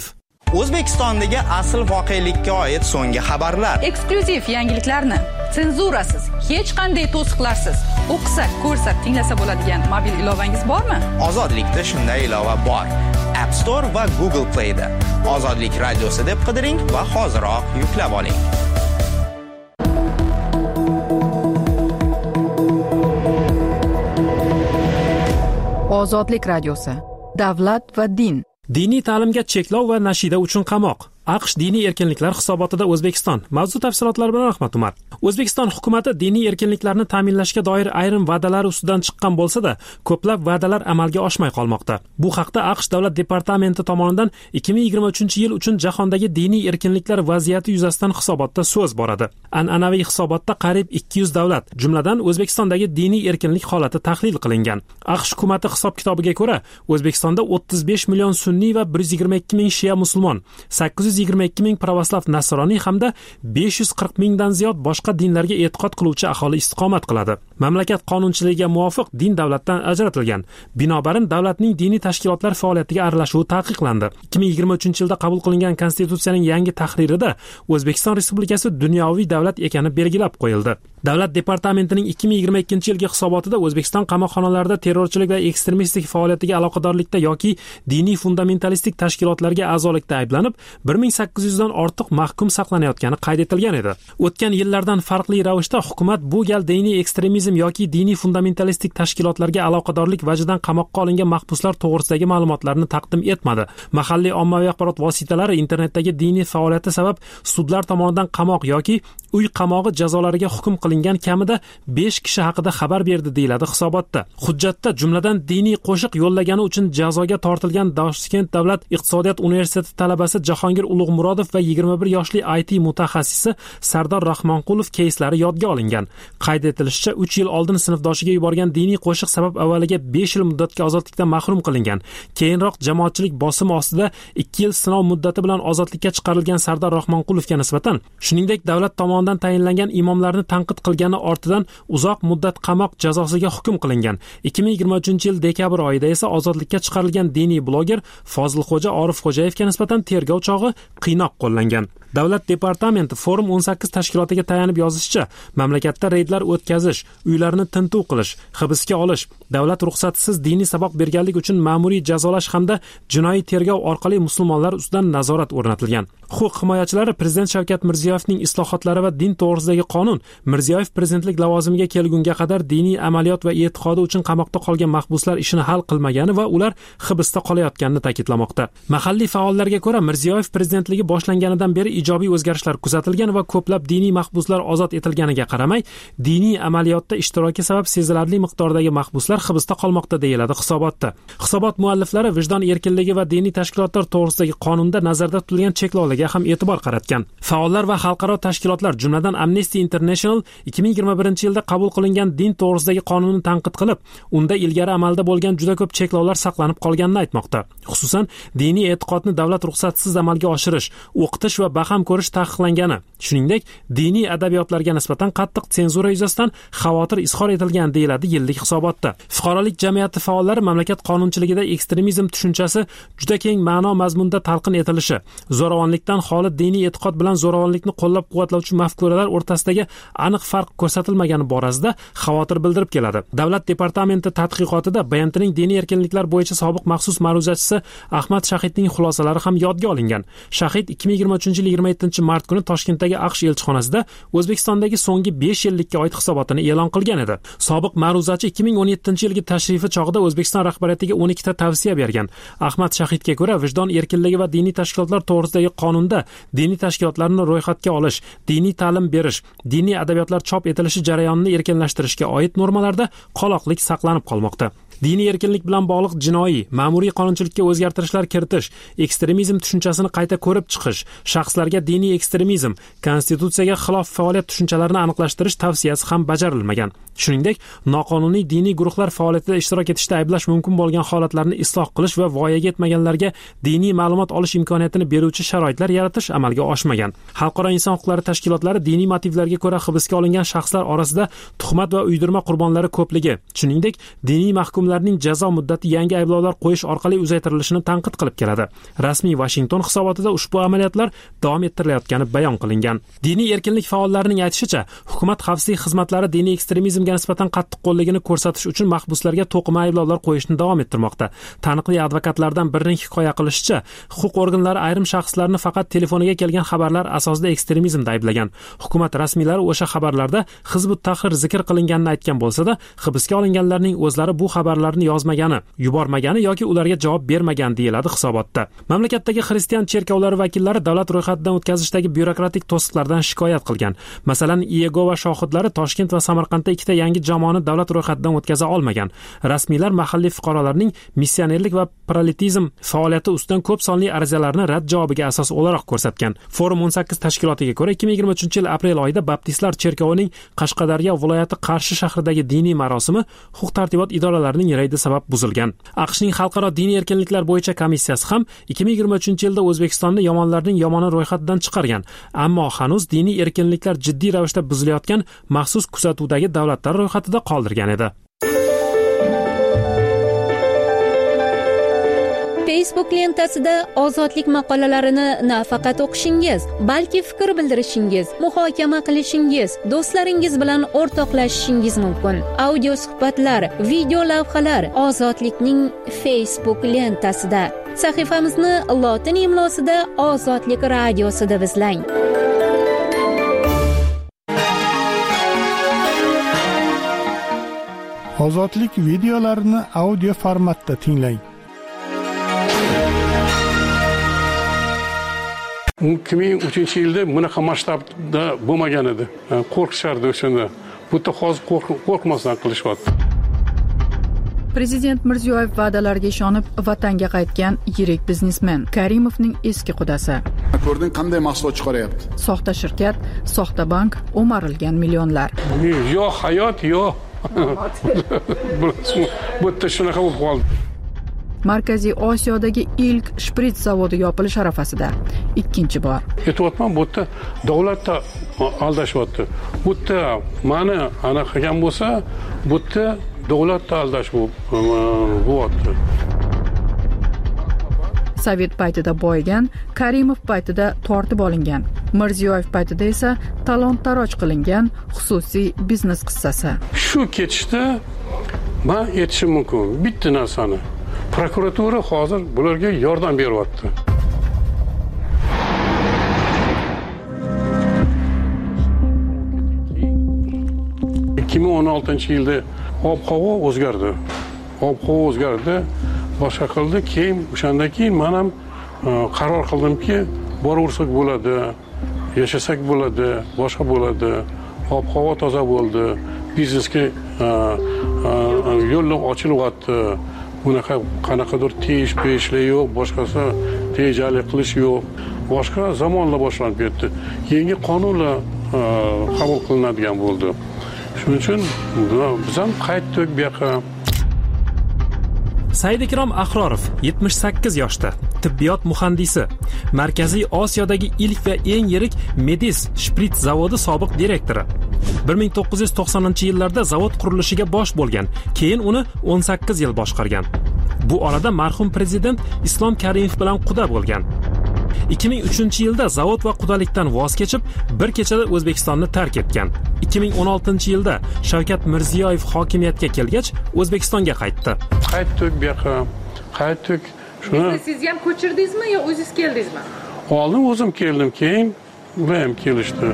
O'zbekistondagi asl voqelikka oid so'nggi xabarlar, eksklyuziv yangiliklarni senzurasiz, hech qanday to'siqlarsiz o'qisak, ko'rsak, tinglasa bo'ladigan mobil ilovangiz bormi? Ozodlikda shunday ilova bor. App Store va Google Play da Ozodlik radiosi deb qidiring va hoziroq yuklab oling. Ozodlik radiosi. Davlat va din. Diniy ta'limga cheklov va nashida uchun qamoq. AQSh diniy erkinliklar hisobotida O'zbekiston. Mavzu tafsilotlari bilan Rahmat Umar. O'zbekiston hukumatı diniy erkinliklarni ta'minlashga doir ayrim va'dalar ustidan chiqqan bo'lsa-da, ko'plab va'dalar amalga oshmay qolmoqda. Bu haqda AQSh davlat departamenti tomonidan ikki ming yigirma uchinchi yil uchun jahondagi diniy erkinliklar vaziyati yuzasidan hisobotda so'z boradi. An'anaviy hisobotda qariyb ikki yuz davlat, jumladan O'zbekistondagi diniy erkinlik holati tahlil qilingan. AQSh hukumatı hisob-kitobiga ko'ra, O'zbekistonda o'ttiz besh million sunniy va bir yuz yigirma ikki ming shia musulmon, sakkiz yuz yigirma ikki ming pravoslav nasroniy hamda besh yuz qirq mingdan ziyod boshqa dinlarga e'tiqod qiluvchi aholi istiqomat qiladi. Mamlakat qonunchiligiga muvofiq din davlatdan ajratilgan. Binobarin davlatning diniy tashkilotlar faoliyatiga aralashuvi taqiqlandi. ikki ming yigirma uchinchi yilda qabul qilingan konstitutsiyaning yangi tahririda O'zbekiston Respublikasi dunyoviy davlat ekani belgilab qo'yildi. Davlat departamentining ikki ming yigirma ikkinchi yilgi hisobotida O'zbekiston qamoqxonalarida terrorchilik va ekstremistik faoliyatiga aloqadorlikda yoki diniy fundamentalistik tashkilotlarga a'zolikda ayblanib bir ming sakkiz yuz dan ortiq mahkum saqlanayotgani qayd etilgan edi. O'tgan yillardan farqli ravishda hukumat bu gal diniy ekstremizm yoki diniy fundamentalistik tashkilotlarga aloqadorlik vajidan qamoqqa olingan mahbuslar to'g'risidagi ma'lumotlarni taqdim etmadi. Mahalliy ommaviy axborot vositalari internetdagi diniy faoliyati sabab sudlar tomonidan qamoq yoki uy qamog'i jazolariga hukm qilingan kamida besh kishi haqida xabar berdi deyiladi hisobotda. Hujjatda jumladan diniy qo'shiq yo'llagani uchun jazoga tortilgan Toshkent davlat iqtisodiyot universiteti talabasi Jahongir Ulug'murodov va yigirma bir yoshli I T mutaxassisi Sardor Rahmonqulov keyslari yodga olingan. Qayd etilishicha, uch yil oldin sinfdoshiga yuborgan diniy qo'shiq sabab avvaliga besh yil muddatga ozodlikdan mahrum qilingan. Keyinroq jamoatchilik bosimi ostida ikki yil sinov muddati bilan ozodlikka chiqarilgan Sardor Rahmonqulovga nisbatan, shuningdek davlat tomonidan tayinlangan imomlarni tanqid qilgani ortidan uzoq muddat qamoq jazosiga hukm qilingan. ikki ming yigirma uchinchi yil dekabr oyida esa ozodlikka chiqarilgan diniy bloger Fozilxo'ja Orifxo'jayevga nisbatan tergov chog'i qiynoq qo'llangan. Davlat departamenti Forum o'n sakkiz tashkilotiga tayanib yozishicha, mamlakatda reydlar o'tkazish, uylarni tintuv qilish, hibsga olish, davlat ruxsatisiz diniy saboq berganlik uchun ma'muriy jazolash hamda jinoiy tergov orqali musulmonlar ustidan nazorat o'rnatilgan. Huquq himoyachilari Prezident Shavkat Mirziyoyevning islohotlari va din to'g'risidagi qonun Mirziyoyev prezidentlik lavozimiga kelgunga qadar diniy amaliyot va e'tiqodi uchun qamoqda qolgan mahbuslar ishini hal qilmagani va ular hibsda qolayotganini ta'kidlamoqda. Mahalliy faollarga ko'ra, Mirziyoyev prezidentligi boshlanganidan beri ijobiy o'zgarishlar kuzatilgan va ko'plab diniy mahbuslar ozod etilganiga qaramay, diniy amaliyotda ishtiroki sabab sezilarli miqdordagi mahbuslar hibsda qolmoqda deyiladi hisobotda. Hisobot mualliflari vijdon erkinligi va diniy tashkilotlar to'g'risidagi qonunda nazarda tutilgan cheklovlarga ham e'tibor qaratgan. Faollar va xalqaro tashkilotlar, jumladan Amnesty International ikki ming yigirma birinchi yilda qabul qilingan din to'g'risidagi qonunni tanqid qilib, unda ilgari amalda bo'lgan juda ko'p cheklovlar saqlanib qolganini aytmoqda. Xususan, diniy e'tiqodni davlat ruxsatisiz amalga oshirish, o'qitish va baham ko'rish taqiqlangani, shuningdek, diniy adabiyotlarga nisbatan qattiq senzura yuzasidan xavotir izhor etilgan deyiladi yillik hisobotda. Fuqarolik jamiyati faollari mamlakat qonunchiligida ekstremizm tushunchasi juda keng ma'no mazmunda talqin etilishi, zo'ravonlikdan xoli diniy e'tiqod bilan zo'ravonlikni qo'llab-quvvatlovchi mafkuralar o'rtasidagi aniq farq ko'rsatilmagani borasida xavotir bildirib keladi. Davlat departamenti tadqiqotida B M Tning diniy erkinliklar bo'yicha sobiq maxsus ma'ruzachisi Ahmad Shahidning xulosalari ham yodga olingan. Shahid ikki ming yigirma uchinchi yil yigirma yettinchi mart kuni Toshkentdagi AQSh elchixonasida O'zbekistondagi so'nggi besh yillikka oid hisobotini e'lon qilgan edi. Sobiq ma'ruzachi ikki ming o'n yettinchi yilgi tashrifi chog'ida O'zbekiston rahbariyatiga o'n ikkita tavsiya bergan. Ahmad Shahidga ko'ra, vijdon erkinligi va diniy tashkilotlar to'g'risidagi qonunda diniy tashkilotlarni ro'yxatga olish, diniy ta'lim berish, diniy adabiyotlar chop etilishi jarayonini erkinlashtirishga oid normalarda qoloqlik saqlanib qolmoqda. Diniy erkinlik bilan bog'liq jinoiy, ma'muriy qonunchilikka o'zgartirishlar kiritish, ekstremizm tushunchasini qayta ko'rib chiqish, shaxslarga diniy ekstremizm, konstitutsiyaga xilof faoliyat tushunchalarini aniqlashtirish tavsiyasi ham bajarilmagan. Shuningdek, noqonuniy diniy guruhlar faoliyatida ishtirok etishda ayblash mumkin bo'lgan holatlarni isloh qilish va voyaga yetmaganlarga diniy ma'lumot olish imkoniyatini beruvchi sharoitlar yaratish amalga oshmagan. Xalqaro inson huquqlari tashkilotlari diniy motivlarga ko'ra hibsga olingan shaxslar orasida tuhmat va uydirma qurbonlari ko'pligi, shuningdek, diniy mahkum hokimlarning jazo muddati yangi ayblovlar qo'yish orqali uzaytirilishini tanqid qilib keladi. Rasmiy Washington hisobotida ushbu amaliyotlar davom ettirilayotgani bayon qilingan. Diniy erkinlik faollarining aytishicha, hukumat xavfsizlik xizmatlari diniy ekstremizmga nisbatan qattiqqo'lligini ko'rsatish uchun mahbuslarga to'qima ayblovlar qo'yishni davom ettirmoqda. Taniqli advokatlardan birining hikoya qilishicha, huquq organlari ayrim shaxslarni faqat telefoniga kelgan xabarlar asosida ekstremizmda ayblagan. Hukumat rasmiylari o'sha xabarlarda Hizbut Tahrir zikr qilinganini aytgan bo'lsa-da, hibsga olinganlarning o'zlari bu xabarlarni yozmagani, yubormagani yoki ularga javob bermagan deyiladi hisobotda. Mamlakatdagi xristian cherkovlari vakillari davlat ro'yxatidan o'tkazishdagi byurokratik to'siqlardan shikoyat qilgan. Masalan, Iyegova shohidlari Toshkent va Samarqandda ikkita yangi jamoani davlat ro'yxatidan o'tkaza olmagan. Rasmiylar mahalliy fuqarolarning missionerlik va proletizm faoliyati ustidan ko'p sonli arizalarni rad javobiga asos o'laroq ko'rsatgan. Forum o'n sakkiz tashkilotiga ko'ra, ikki ming yigirma uchinchi yil aprel oyida Baptistlar cherkovining Qashqadaryo viloyati Qarshi shahridagi diniy marosimi huquq-tartibot idoralarining reydi sabab buzilgan. AQShning xalqaro diniy erkinliklar bo'yicha komissiyasi ham ikki ming yigirma uchinchi yilda O'zbekistonni yomonlarning yomoni ro'yxatidan chiqargan, ammo hanuz diniy erkinliklar jiddiy ravishda buzilayotgan maxsus kuzatuvdagi davlatlar ro'yxatida qoldirgan edi. Facebook lentasida ozodlik maqolalarini nafaqat o'qishingiz, balki fikr bildirishingiz, muhokama qilishingiz, do'stlaringiz bilan o'rtoqlashishingiz mumkin. Audio suhbatlar, video lavhalar Ozodlikning Facebook lentasida. Sahifamizni lotin imlosida Ozodlik radiosi deb izlang. Ozodlik videolarini audio formatda tinglang. ikki ming uchinchi yilda bunaqa masshtabda bo'lmagan edi. Qo'rqishardi o'shanda. Bu yerda hozir qo'rqmasdan qilishyapti. Prezident Mirziyoyev va'dalariga ishonib vatanga qaytgan yirik biznesmen Karimovning eski qudasi. Ko'rding qanday mahsulot chiqaryapti? Soxta shirkat, soxta bank, o'marilgan millionlar. Yo hayot, yo. Bu yerda shunaqa bo'lib qoldi. Markaziy Osiyodagi ilk shprits zavodi yopilish arafasida ikkinchi bor. Aytyapman, bu yerda davlatda aldashyapti. Bu yerda mani ana qilgan bo'lsa, bu yerda davlatda aldash bo'lyapti. Sovet paytida boygan, Karimov paytida tortib olingan, Mirziyoyev paytida esa talon-taroj qilingan xususiy biznes qissasi. Shu ketishda men aytishim mumkin bitta narsani. Prokuratura hozir bularga yordam beryapti. ikki ming o'n oltinchi yilda ob-havo o'zgardi. Ob-havo o'zgardi, boshqa qildi. Keyin o'shandan keyin men ham qaror qildimki, boraversak bo'ladi, yashasak bo'ladi, boshqa bo'ladi. Ob-havo toza bo'ldi, biznesga yo'llar ochilyapti. Bunaqa qanaqadir tejish peshlar yo'q, boshqasi tejalik qilish yo'q. Boshqa zamonlar boshlanib ketdi. Yangi qonunlar qabul qilinadigan bo'ldi. Shuning uchun biz ham qaytdik bu yoqqa. Saidikrom Ahrorov yetmish sakkiz yoshda, tibbiyot muhandisi, Markaziy Osiyodagi ilk va eng yirik Medis shprits zavodi sobiq direktori. bir ming to'qqiz yuz to'qsoninchi yillarda zavod qurilishiga bosh bo'lgan, keyin uni o'n sakkiz yil boshqargan. Bu orada marhum prezident Islom Karimov bilan quda bo'lgan. ikki ming uchinchi yilda zavod va qudalikdan voz kechib, bir kechada O'zbekistonni tark etgan. ikki ming o'n oltinchi yilda Shavkat Mirziyoyev hokimiyatga kelgach, O'zbekistonga qaytdi. Qaytdik bu yoqqa, qaytdik. Shuni siz ham ko'chirdingizmi yo o'zingiz keldingizmi? Oldin o'zim keldim, keyin ular ham kelishdi.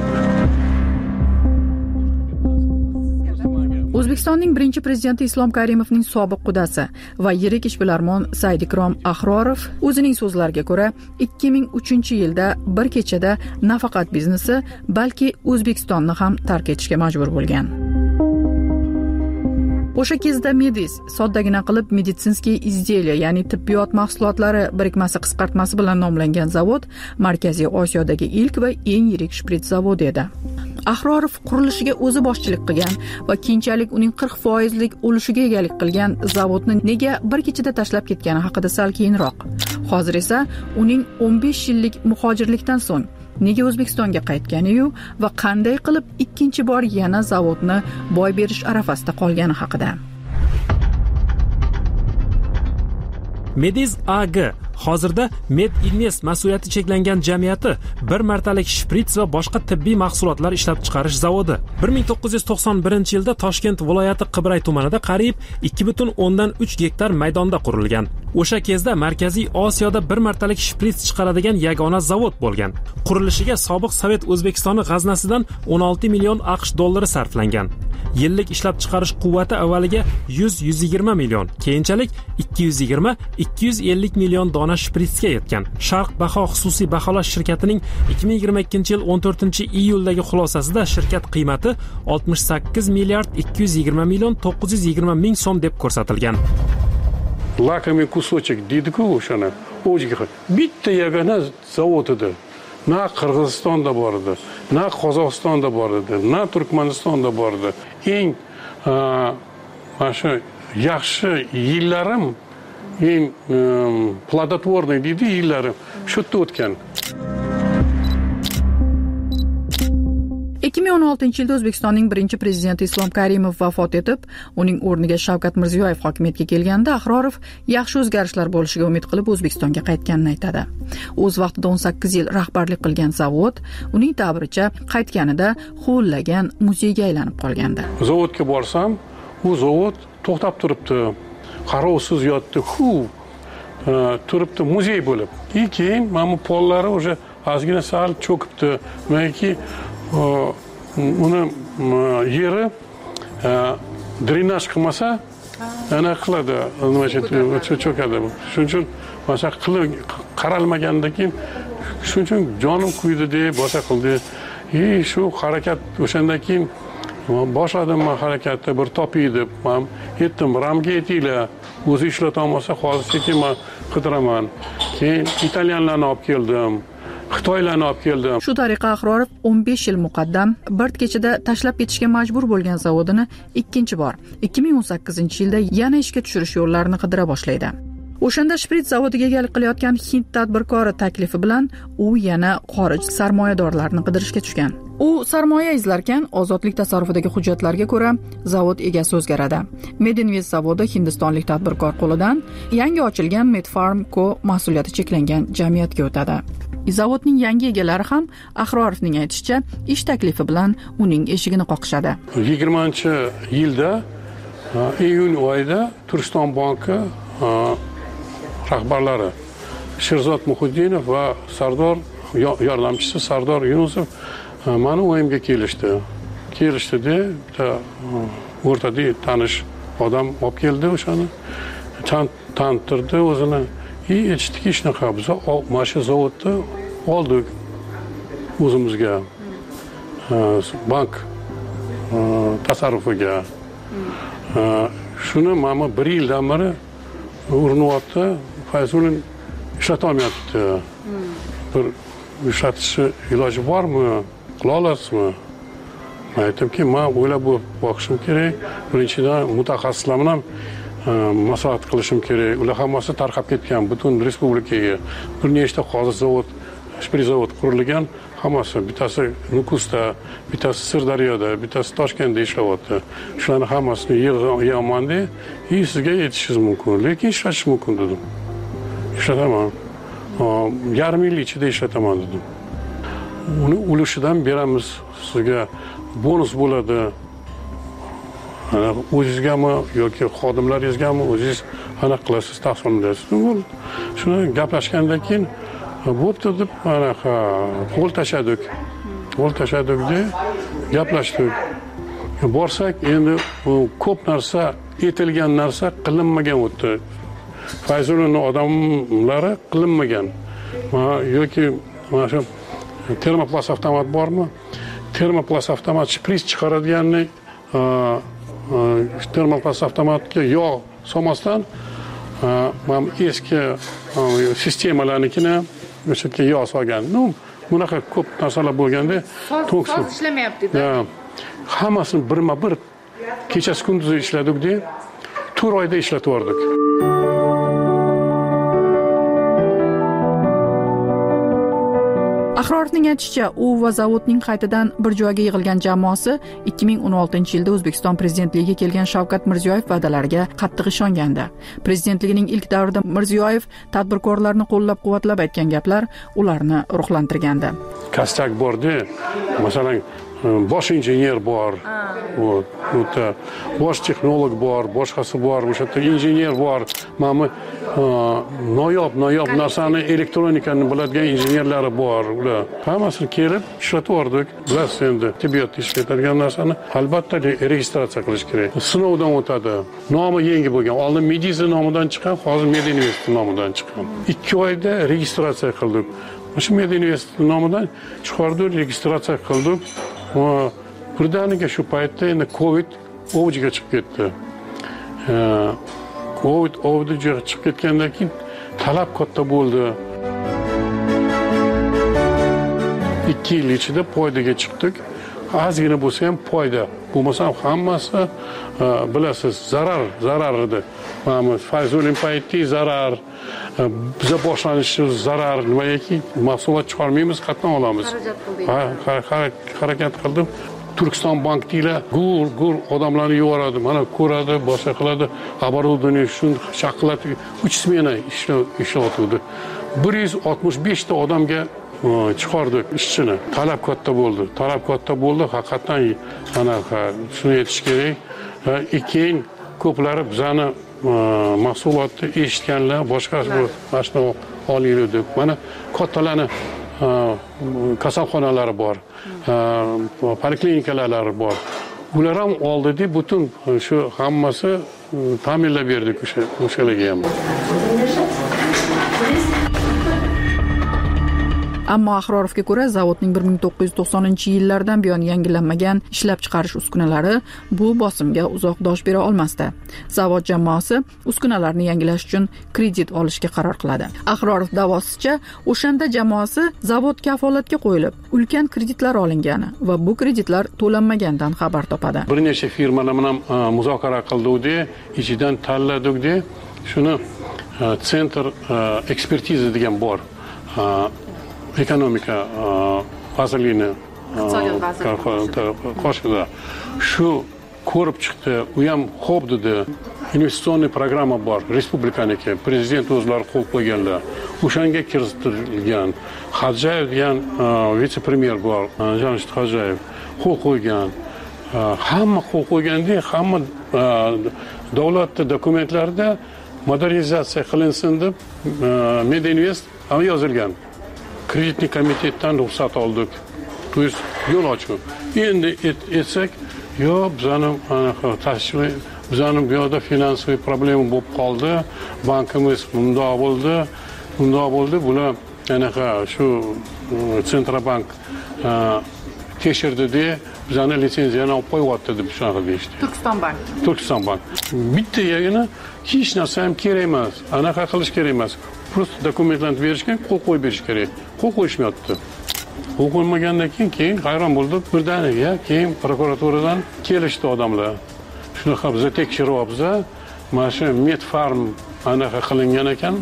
O'zbekistonning birinchi prezidenti Islom Karimovning sobiq qudasi va yirik ishbilarmon Saidikrom Ahrorov o'zining so'zlariga ko'ra, ikki ming uchinchi yilda bir kechada nafaqat biznesi, balki O'zbekistonni ham tark etishga majbur bo'lgan. O'sha kezda Medis, soddagina qilib meditsinskiy izdeliya, ya'ni tibbiyot mahsulotlari birikmasi qisqartmasi bilan nomlangan zavod Markaziy Osiyodagi ilk va eng yirik shprits zavodi edi. Ahrorov qurilishiga o'zi boshchilik qilgan va keyinchalik uning qirq foizlik ulushga egalik qilgan zavodni nega bir kechada tashlab ketgani haqida sal keyinroq. Hozir esa uning o'n besh yillik muhojirlikdan so'ng nega O'zbekistonga qaytgani-yu va qanday qilib ikkinchi bor yana zavodni boy berish arafasida qolgani haqida. Mediz A G hozirda Med Invest mas'uliyati cheklangan jamiyati bir martalik shprits va boshqa tibbiy mahsulotlar ishlab chiqarish zavodi. bir ming to'qqiz yuz to'qson birinchi yilda Toshkent viloyati Qibray tumanida qariyb ikki butun o'ndan uch gektar maydonda qurilgan. O'sha kezda Markaziy Osiyoda bir martalik shprits chiqaradigan yagona zavod bo'lgan. Qurilishiga sobiq Sovet O'zbekistoni g'aznasidan o'n olti million AQSh dollari sarflangan. Yillik ishlab chiqarish quvvati avvaliga yuz yuz yigirma million, keyinchalik ikki yuz yigirma ikki yuz ellik million dona shpritsga yetgan. Sharq Baho xususiy baholash shirkatining ikki ming yigirma ikkinchi yil o'n to'rtinchi iyuldagi xulosasida shirkat qiymati oltmish sakkiz milliard ikki yuz yigirma million to'qqiz yuz yigirma ming so'm deb ko'rsatilgan. Лакомый кусочек deydi-ku o'shani. O'ziga bitta yagona zavod edi. Na Qirg'izistonda bor edi, na Qozog'istonda bor edi, na Turkmanistonda bor edi. Eng mana shu yaxshi yillarim, eng plodotvorniy deydi yillarim shu yerda o'tgan. ikki ming o'n oltinchi yilda O'zbekistonning birinchi prezidenti Islom Karimov vafot etib, uning o'rniga Shavkat Mirziyoyev hokimiyatga kelganda Ahrorov yaxshi o'zgarishlar bo'lishiga umid qilib O'zbekistonga qaytganini aytadi. O'z vaqtida o'n sakkiz yil rahbarlik qilgan zavod uning ta'biricha qaytganida huvillagan muzeyga aylanib qolgandi. Zavodga borsam, u zavod to'xtab turibdi. Qarovsiz yotdi, huv turibdi muzey bo'lib. Keyin mana pollari o'sha ozgina sal cho'kibdi. Meniki uni yeri drenaj qilmasa ana qiladi, nima uchun cho'kadi. Shuning uchun boshqa qilib qaralmagandan keyin shuning uchun jonim kuydi deb boshqa qildi. E shu harakat o'shandan keyin boshladim men harakatni bir topiy deb. Men aytdim, ramga aytinglar, o'zi ishlata olmasa hozir sekin men qidiraman. Keyin italyanlarni olib keldim. Xitoylarni olib keldim. Shu tariqa Ahrorov o'n besh yil muqaddam bir kechada tashlab ketishga majbur bo'lgan zavodini ikkinchi bor ikki ming o'n sakkizinchi yilda yana ishga tushirish yo'llarini qidira boshlaydi. O'shanda shprits zavodiga egalik qilayotgan Hind tadbirkori taklifi bilan u yana xorij sarmoyadorlarini qidirishga tushgan. U sarmoya izlarkan, ozodlik tasarrufidagi hujjatlarga ko'ra zavod egasi o'zgaradi. Medinvest zavodi hindistonlik tadbirkor qo'lidan yangi ochilgan Medfarm Co mas'uliyati cheklangan jamiyatga o'tadi. Zavodning yangi egalari ham Ahrorovning aytishicha ish taklifi bilan uning eshigini qoqishadi. yigirmanchi yilda iyun oyida Turiston banki rahbarlari Sherzod Muhiddinov va Sardor yordamchisi Sardor Yunusov mani o'yimga kelishdi. Kelishdida bitta o'rtada tanish odam olib keldi, o'shani tantirdi o'zini. И aytishdiki, shunaqa biz mana shu zavodni oldik o'zimizga, bank tasarrufiga. Shuni mana bir yildan beri urinyapti, Fayzulin ishlata olmayapti. Bir ishlatishni iloji bormi? Qila olasizmi? Men aytdimki, men o'ylab boqishim kerak. Birinchidan mutaxassislar bilan maslahat qilishim kerak. Ular hammasi tarqab ketgan butun respublikaga. Bir nechta hozir zavod, shprits zavod qurilgan, hammasi bittasi Nukusda, bittasi Sirdaryoda, bittasi Toshkentda ishlayapti. Shularning hammasini yig'amanda, "E, sizga yetishingiz mumkin, lekin ishlatish mumkin" dedim. Ishlataman. Yarim yil ichida ishlataman dedim. Uni ulushidan beramiz sizga, bonus bo'ladi. O'zingizgami yoki xodimlaringizgami o'zingiz aniq qilasiz, taqsimlaysiz. Shuni gaplashgandan keyin bo'pti deb anaqa qo'l tashadik. Qo'l tashadikda gaplashdik. Borsak, endi ko'p narsa, etilgan narsa qilinmagan o'tdi. Fayzulning odamlari qilinmagan. Yoki mana shu termoplast avtomat bormi? Termoplast avtomat shprits chiqaradiganni termoplast avtomatga yog' solmasdan mana eski sistemalarnikini o'sha yerga yog' solgan. No, bunaqa ko'p narsalar bo'lganda to'g'ri ishlamayapti-da. Hammasini birma-bir kechasi kunduzi ishladik-da, to'rt oyda ishlatib yubordik. Ahrorovning aytishicha, u va zavodning qaytadan bir joyga yig'ilgan jamoasi ikki ming o'n oltinchi yilda O'zbekiston prezidentligiga kelgan Shavkat Mirziyoyev va'dalariga qattiq ishongandi. Prezidentligining ilk davrida Mirziyoyev tadbirkorlarni qo'llab-quvvatlab aytgan gaplar ularni ruhlantirgandi. Kastak bordi, masalan, bosh injener bor, bosh texnolog bor, boshqasi bor, o'sha yerda injener bor. Mana noyob, noyob narsani, elektronikani biladigan injenerlari bor. Ular hammasini kelib ishlatib yubordik. Bilasiz, endi tibbiyotda ishlatadigan narsani albatta registratsiya qilish kerak. Sinovdan o'tadi. Nomi yangi bo'lgan. Oldin Mediza nomidan chiqqan, hozir Medinvest nomidan chiqqan. ikki oyda registratsiya qildik. O'sha Medinvest nomidan chiqardik, registratsiya qildik. Birdaniga shu paytda endi Covid ovjiga chiqib ketdi. Covid ovjiga chiqib ketgandan keyin talab katta bo'ldi. ikki yil ichida foydaga chiqdik. Ozgina bo'lsa ham foyda. Bo'lmasa hammasi bilasiz, zarar, zarar edi. Mana Fayzulin payti zarar, biza boshlanishi zarar, nimaiki mahsulot chiqarmaymiz, qatdan olamiz. Harakat qildim. Turkiston bankdilar gur gur odamlarni yuboradi, mana ko'radi, boshqa qiladi, оборудование shuni shaqillatib uch smena ishlayotdi. bir yuz oltmish besh ta odamga chiqardik ishchini. Talab katta bo'ldi. Talab katta bo'ldi. Haqiqatan mana shuni aytish kerak. Keyin ko'plari bizani mahsulotni eshitganlar, boshqa mashina olinglar deb. Mana kattalarni kasalxonalari bor, poliklinikalar bor. Ular ham oldida butun shu hammasi ta'minlab berdik o'sha o'shalarga ham. Ammo Ahrorovga ko'ra, zavodning bir ming to'qqiz yuz to'qsoninchi yillardan buyon yangilanmagan ishlab chiqarish uskunalari bu bosimga uzoq dosh bera olmasdi. Zavod jamoasi uskunalarni yangilash uchun kredit olishga qaror qiladi. Ahrorov da'vosicha, o'shanda jamoasi zavod kafolatga qo'yilib, ulkan kreditlar olingani va bu kreditlar to'lanmagandan xabar topadi. Bir necha firmalar bilan muzokara qildik, ichidan tanladik. Shuni Center ekspertiza degan bor. Ekonomika vazirligini qo'shida shu ko'rib chiqdi, u ham xo'p dedi. Investitsioniy programma bor, respublikaniki, prezident o'zlari qo'l qo'yganlar. O'shanga kiritilgan. Xo'jayev degan vitse-premyer bor, Jamshid Xo'jayev qo'l qo'ygan. Hamma qo'l qo'yganda, hamma davlat dokumentlarida modernizatsiya qilinsin deb Medinvest ham yozilgan. Kreditli komitetdan ruxsat oldik. Bu yo'l ochiq. Endi etsak, yo bizani tashkil, bizani bu yerda finansiy problema bo'lib qoldi. Bankimiz bundoq bo'ldi, bundoq bo'ldi. Bular anaqa shu Centrobank tekshirdi-da, bizani litsenziyani olib qo'yibdi deb shunaqa deyishdi. Turkiston Bank. Turkiston Bank. Bitta yagina hech narsa ham kerak emas. Anaqa qilish kerak emas. Prosta dokumentlarni berishga qo'l qo'yib berish kerak. Qo'l qo'yishmayapti. Qo'l qo'ymagandan keyin keyin hayron bo'ldik. Birdaniga keyin prokuraturadan kelishdi odamlar. Shunaqa biz tekshiryapmiz. Mana shu Medfarm anaqa qilingan ekan,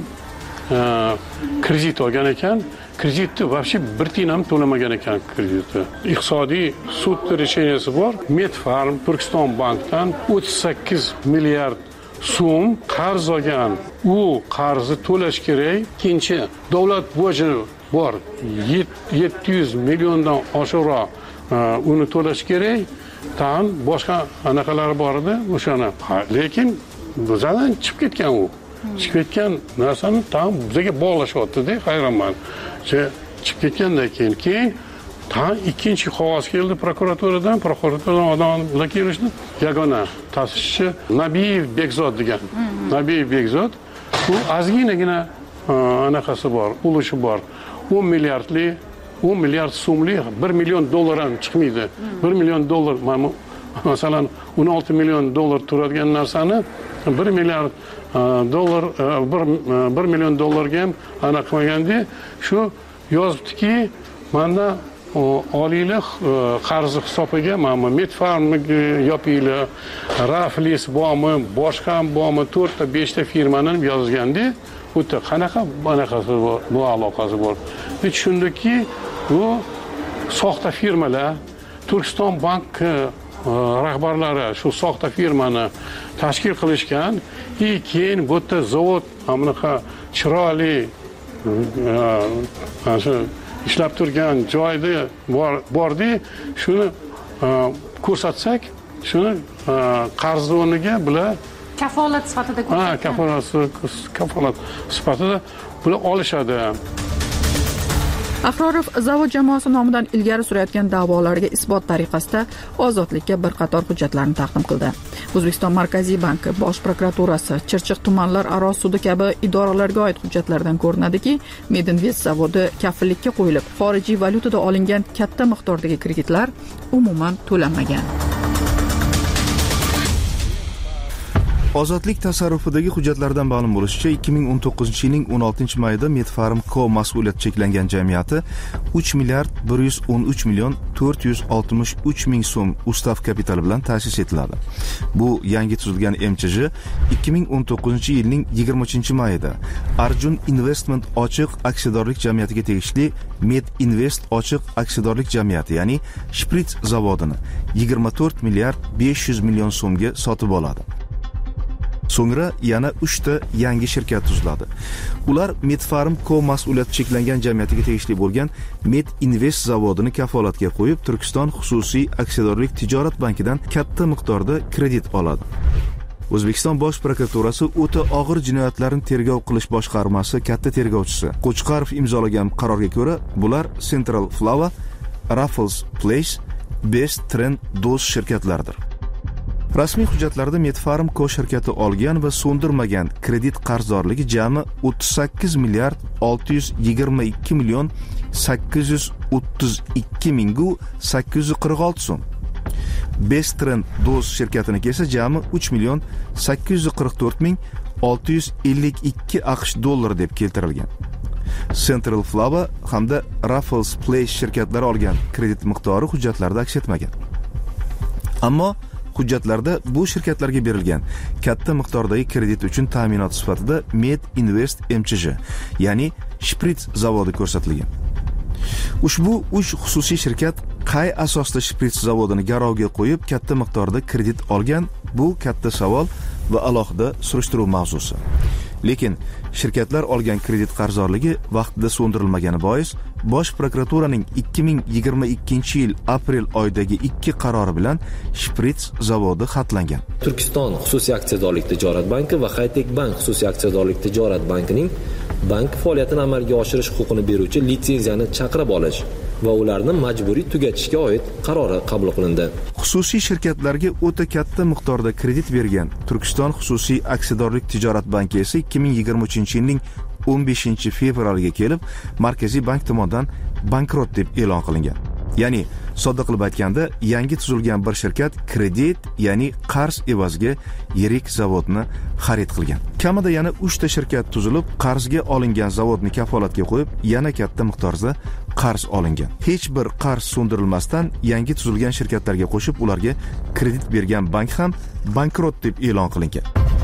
kredit olgan ekan, kreditni вообще bir tiyin ham to'lamagan ekan kreditni. Iqtisodiy sud решенияsi bor. Medfarm Turkiston bankdan o'ttiz sakkiz milliard so'm qarz olgan. U qarzni to'lash kerak. Ikkinchi, davlat boji bor. yetti yuz milliondan oshiqroq uni to'lash kerak. Tan boshqa anaqalari bor edi, o'shani. Lekin bizdan chiqib ketgan u. Chiqib ketgan narsani tam bizga bog'lashyapti-da, hayronman. Chiqib ketgandan keyin keyin tan ikkinchi qog'oz keldi prokuraturadan, prokuraturadan odamlar kelishdi. Yagona ta'sischi Nabiyev Bekzod degan. Nabiyev Bekzod u ozginagina anaqasi bor, ulushi bor. o'n milliardli, o'n milliard so'mli, bir million dollar ham chiqmaydi. bir million dollar, masalan, o'n olti million dollar turadigan narsani bir milliard dollar, bir million dollarga ham anaqa qilganda shu yozibdiki, mana oliylar qarzi hisobiga mana Medfarmga yopinglar, Raflis bormi, boshqa ham bormi, to'rtta beshta firmani yozganda o'ta qanaqa bunaqasi bor, bu aloqasi bor. Tushundiki, bu soxta firmalar, Turkiston banki rahbarlari shu soxta firmani tashkil qilishgan, и keyin bu yerda zavod hamnaqa chiroyli shu ishlab turgan joyda bordi, shuni ko'rsatsak, shuni qarz o'rniga bular kafolat sifatida ko'rsatgan. Ha, kafolat kafolat sifatida bular olishadi. Ahrorov zavod jamoasi nomidan ilgari surayotgan da'volarga isbot tariqasida ozodlikka bir qator hujjatlarni taqdim qildi. O'zbekiston Markaziy banki, Bosh prokuraturasi, Chirchiq tumanlar aro sudi kabi idoralarga oid hujjatlardan ko'rinadiki, Medinvest zavodi kafillikka qo'yilib, xorijiy valyutada olingan katta miqdordagi kreditlar umuman to'lanmagan. Ozodlik tasarrufidagi hujjatlardan ma'lum bo'lishicha, ikki ming o'n to'qqizinchi yilning o'n oltinchi mayida Medfarm Co mas'uliyat cheklangan jamiyati uch milliard bir yuz o'n uch million to'rt yuz oltmish uch ming so'm ustav kapitali bilan ta'sis etiladi. Bu yangi tuzilgan M Ch J ikki ming o'n to'qqizinchi yilning yigirma uchinchi mayida Arjun Investment ochiq aksiyadorlik jamiyatiga tegishli Medinvest ochiq aksiyadorlik jamiyati, ya'ni Shprits zavodini yigirma to'rt milliard besh yuz million so'mga sotib oladi. So'ngra yana uchta yangi shirkat tuziladi. Ular Medfarm Co mas'uliyat cheklangan jamiyatiga tegishli bo'lgan Medinvest zavodini kafolatga qo'yib, Turkiston xususiy aksiyadorlik tijorat bankidan katta miqdorda kredit oladi. O'zbekiston Bosh prokuraturasi o'ta og'ir jinoyatlarni tergov qilish boshqarmasi katta tergovchisi Qo'chqarov imzolagan qarorga ko'ra, bular Central Flower, Raffles Place, Best Trend Dos shirkatlaridir. Rasmiy hujjatlarda Medfarm Co shirkati olgan va so'ndirmagan kredit qarzdorligi jami o'ttiz sakkiz milliard olti yuz yigirma ikki million sakkiz yuz o'ttiz ikki ming sakkiz yuz qirq olti so'm. Best Trend Dos shirkatini esa jami uch million sakkiz yuz qirq to'rt ming olti yuz ellik ikki AQSh dollari deb keltirilgan. Central Flower hamda Raffles Place shirkatlari olgan kredit miqdori hujjatlarda aks etmagan. Ammo hujjatlarda bu shirkatlarga berilgan katta miqdordagi kredit uchun ta'minot sifatida Medinvest M Ch J, ya'ni Shprits zavodi ko'rsatilgan. Ushbu uch xususiy shirkat qay asosda Shprits zavodini garovga qo'yib katta miqdorda kredit olgan, bu katta savol va alohida surishtiruv mavzusi. Lekin shirkatlar olgan kredit qarzdorligi vaqtida so'ndirilmagani bois Bosh prokuraturaning ikki ming yigirma ikkinchi yil aprel oyidagi ikki qarori bilan Shprits zavodi xatlangan. Turkiston xususiy aksiyadorlik tijorat banki va Haytek bank xususiy aksiyadorlik tijorat bankining bank faoliyatini amalga oshirish huquqini beruvchi litsenziyani chaqirib olish va ularni majburiy tugatishga oid qarori qabul qilindi. Xususiy shirkatlarga o'ta katta miqdorda kredit bergan Turkiston xususiy aksiyadorlik tijorat banki esa ikki ming yigirma uchinchi yilning o'n beshinchi fevraliga kelib Markaziy bank tomonidan bankrot deb e'lon qilingan. Ya'ni sodda qilib aytganda, yangi tuzilgan bir shirkat kredit, ya'ni qarz evaziga yirik zavodni xarid qilgan. Kamida yana uchta shirkat tuzilib, qarzga olingan zavodni kafolatga qo'yib, yana katta miqdorda qarz olingan. Hech bir qarz so'ndirilmasdan yangi tuzilgan shirkatlarga qo'shib, ularga kredit bergan bank ham bankrot deb e'lon qilingan.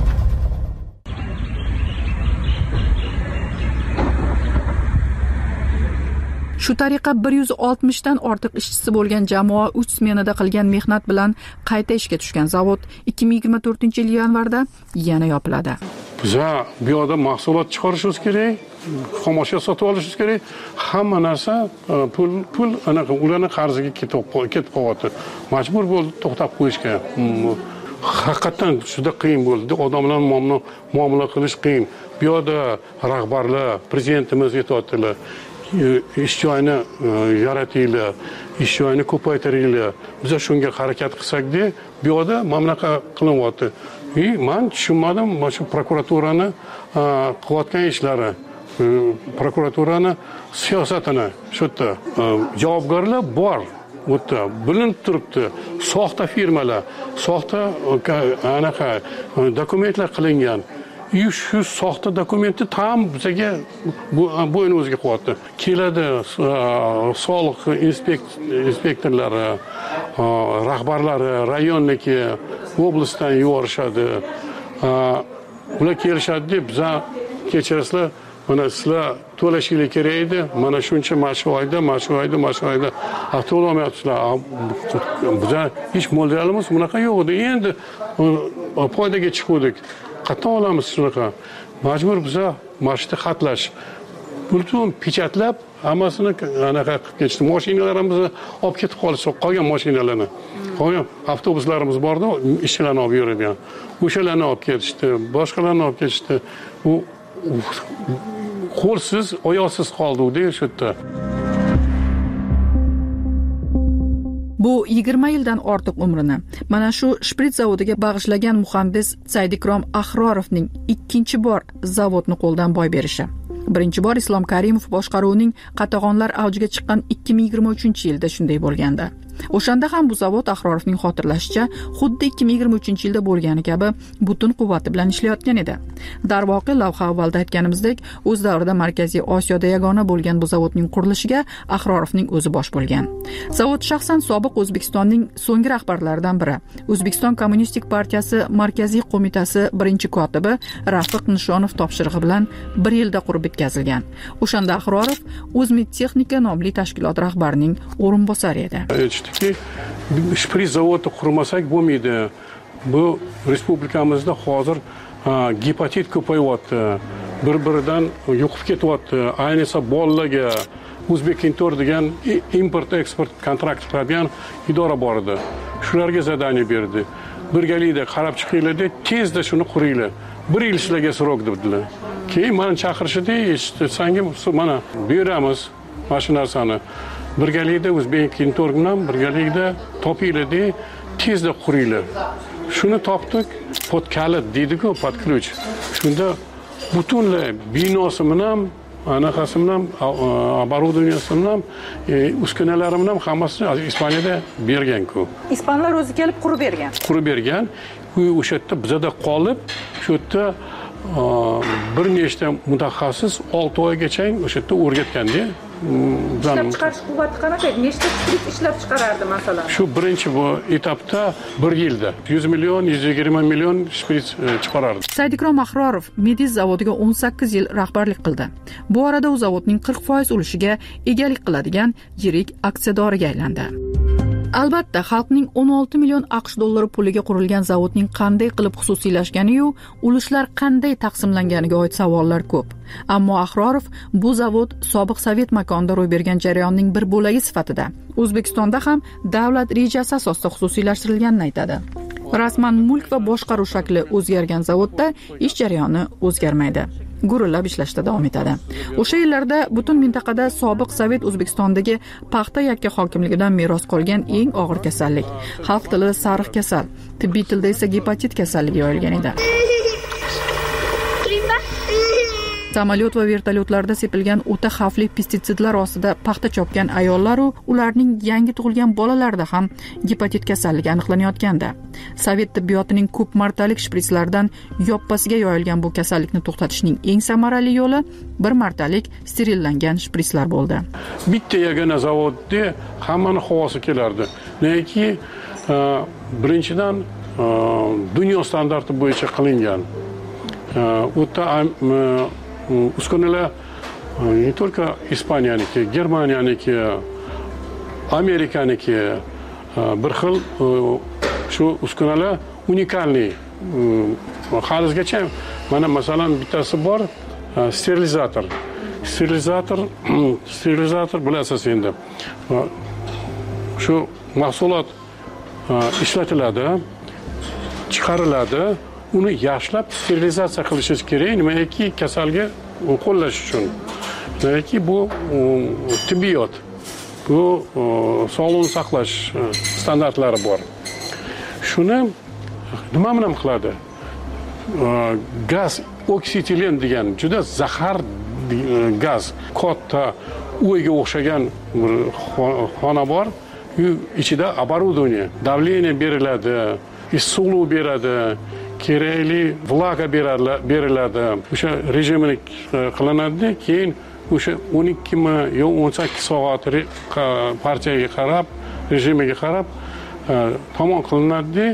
Shu tariqa bir yuz oltmish dan ortiq ishchisi bo'lgan jamoa uch smenada qilgan mehnat bilan qayta ishga tushgan zavod ikki ming yigirma to'rtinchi yil yanvarda yana yopiladi. Biz bu yerda mahsulot chiqarishimiz kerak, xomashyo sotib olishimiz kerak. Hamma narsa pul pul anaqa ularning qarziga ketib ketib qolyapti. Majbur bo'ldi to'xtab qo'yishga. Haqiqatan juda qiyin bo'ldi. Odamlar bilan muomala qilish qiyin. Bu yerda rahbarlar, prezidentimiz aytayotdilar, ish joyini yaratinglar, ish joyini ko'paytiringlar. Biz shunga harakat qilsak-da, bu yerda mamlaqa qilinyapti. Men tushunmadim, mana shu prokuraturani qilayotgan ishlari, prokuraturani siyosatini, shu yerda javobgarlar bor. O'tda bilinib turibdi, soxta firmalar, soxta anaqa dokumentlar qilingan. Shu soxta dokumentni tam bizga bo'yin o'ziga qo'yadi. Keladi soliq inspektorlari, rahbarlari rayonniki, oblastdan yuborishadi. Ular kelishadi deb biz kechirasizlar, mana sizlar to'lashingiz kerak edi, mana shuncha mana shu oyda mana shu oyda mana shu oyda to'lamayapsizlar. Bizlar hech mo'ljalimiz bunaqa yo'q edi. Endi foydaga chiqdik. Qatdan olamiz shunaqa? Majbur bizlar mana shu xatlash. Butun pechatlab hammasini anaqa qilib ketishdi. Mashinalarimizni olib ketib qolishdi, qolgan mashinalarni. Qolgan avtobuslarimiz bordi, ishchilarni olib yuradigan. O'shalarni olib ketishdi, boshqalarni olib ketishdi. U qo'lsiz, oyoqsiz qoldik-da shu yerda. Bu yigirma yildan ortiq umrini mana shu shprit zavodiga bag'ishlagan muhandis Saidikrom Ahrorovning ikkinchi bor zavodni qo'ldan boy berishi. Birinchi bor Islom Karimov boshqaruvining qatag'onlar avjiga chiqqan ikki ming yigirma uchinchi yilda shunday bo'lganda. O'shanda ham bu zavod Ahrorovning xotirlashicha xuddi ikki ming yigirma uchinchi yilda bo'lgani kabi butun quvvati bilan ishlayotgan edi. Darvoqe, lavha avvalda aytganimizdek, o'z davrida Markaziy Osiyoda yagona bo'lgan bu zavodning qurilishiga Ahrorovning o'zi bosh bo'lgan. Zavod shaxsan sobiq O'zbekistonning so'nggi rahbarlaridan biri, O'zbekiston Kommunistik partiyasi Markaziy qo'mitasi birinchi kotibi Rafiq Nishonov topshirig'i bilan bir yilda qurib bitkazilgan. O'shanda Ahrorov O'zmedtexnika nomli tashkilot rahbarining o'rinbosari edi. Ki shprit zavodi qurmasak bo'lmaydi. Bu respublikamizda hozir gepatit ko'payyapti. Bir-biridan yo'qib ketyapti. Ayniqsa bolalarga O'zbekintor degan import eksport kontrakt qiladigan idora bor edi. Shularga zadaniya berdi. Birgalikda qarab chiqinglar, tezda shuni quringlar. Bir yil sizlarga srok dedilar. Keyin meni chaqirishdi, sanga mana beramiz mana shu narsani. Birgalikda O'zbekintor bilan birgalikda topinglar-da, tezda quringlar. Shuni topdik, podkalit deydi-ku, podключ. Shunda butunlay binosi bilan, anaqasi bilan, оборудованияsi bilan, uskunalari bilan hammasini Ispaniyada bergan-ku. Ispanlar o'zi kelib qurib bergan. Qurib bergan. U o'sha yerda bizada qolib, shu yerda bir nechta mutaxassis olti oygacha o'sha yerda o'rgatganda. Ishlab chiqarish quvvati qanaqa edi? Nechta shprit ishlab chiqarardi masalan? Shu birinchi bu etapda bir yilda yuz million, yuz yigirma million shprit chiqarardi. Saidikrom Ahrorov Mediz zavodiga o'n sakkiz yil rahbarlik qildi. Bu orada u zavodning qirq foiz ulushiga egalik qiladigan yirik aksiyadoriga aylandi. Albatta, xalqning o'n olti million AQSh dollari puliga qurilgan zavodning qanday qilib xususiylashgani-yu, ulushlar qanday taqsimlanganiga oid savollar ko'p. Ammo Ahrorov bu zavod sobiq Sovet makonida ro'y bergan jarayonning bir bo'lagi sifatida O'zbekistonda ham davlat rejasi asosida xususiylashtirilganini aytadi. Rasman mulk va boshqaruv shakli o'zgargan zavodda ish jarayoni o'zgarmaydi. Gurillab ishlashda davom etadi. O'sha yillarda butun mintaqada sobiq Sovet O'zbekistondagi paxta yakka hokimligidan meros qolgan eng og'ir kasallik, xalq tilida sariq kasal, tibbiy tilda esa gepatit kasalligi yoyilgan edi. Samolyot va vertolyotlarda sepilgan o'ta xavfli pestitsidlar ostida paxta chopgan ayollar u ularning yangi tug'ilgan bolalarida ham gepatit kasalligi aniqlanayotganda. Sovet tibbiyotining ko'p martalik shpritslardan yoppasiga yoyilgan bu kasallikni to'xtatishning eng samarali yo'li bir martalik sterillangan shpritslar bo'ldi. Bitta yagona zavodda hammani havosi kelardi. Neki birinchidan dunyo standarti bo'yicha qilingan. O'ta uskunalar не только Испаниянiki, Germaniyaniki, Amerikaniki bir xil shu uskunalar unikalniy. Halizgacha mana masalan bittasi bor, sterilizator. Sterilizator, sterilizator bilasiz endi. Shu mahsulot ishlatiladi, chiqariladi. Uni yaxshilab sterilizatsiya qilish kerak, nimaki kasalga qo'llash uchun. Nimaki bu tibbiyot, bu sog'liqni saqlash standartlari bor. Shuni nima bilan qiladi? Gaz oksitilen degan juda zahar gaz, katta uyga o'xshagan bir xona bor. Ichida оборудование, давление beriladi, issiqlik beradi. Kerakli vlaga beriladi. O'sha rejimini qilinadi, keyin o'sha o'n ikki mi yo o'n sakkiz soat partiyaga qarab, rejimiga qarab tomon qilinadi.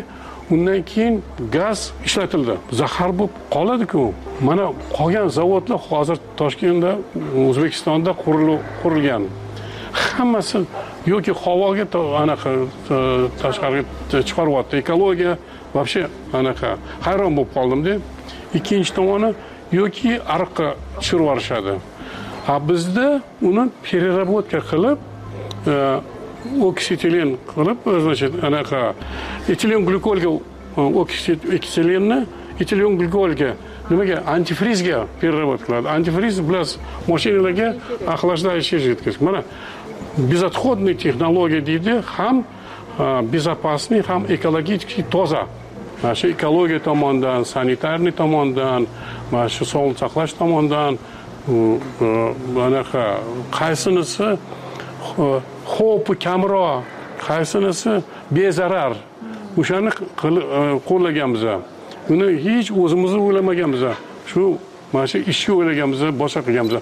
undan keyin gaz ishlatildi. Zahar bo'lib qoladi-ku. Mana qolgan zavodlar hozir Toshkentda, O'zbekistonda qurilgan. Hammasi yoki havoga anaqa tashqariga chiqaryapti. Ekologiya вообще anaqa hayron bo'lib qoldim-da. Ikkinchi tomoni yoki ariqqa tushirib yuborishadi. Ha bizda uni переработка qilib, oksitilen qilib, значит, anaqa etilen glykolga oksitilenni etilen glykolga nimaga antifrizga переработка qiladi. Antifriz plus mashinalarga охлаждающий жидкость. Mana безотходный texnologiya deydi, ham безопасный, ham ekologik toza. Mana shu ekologiya tomonidan, sanitarniy tomonidan, mana shu sog'liqni saqlash tomonidan anaqa qaysinisi xavfi kamroq, qaysinisi bezarar. O'shani qo'llaganmiz. Uni hech o'zimizni o'ylamaganmiz. Shu mana shu ishni o'ylaganmiz, boshqa qilganmiz.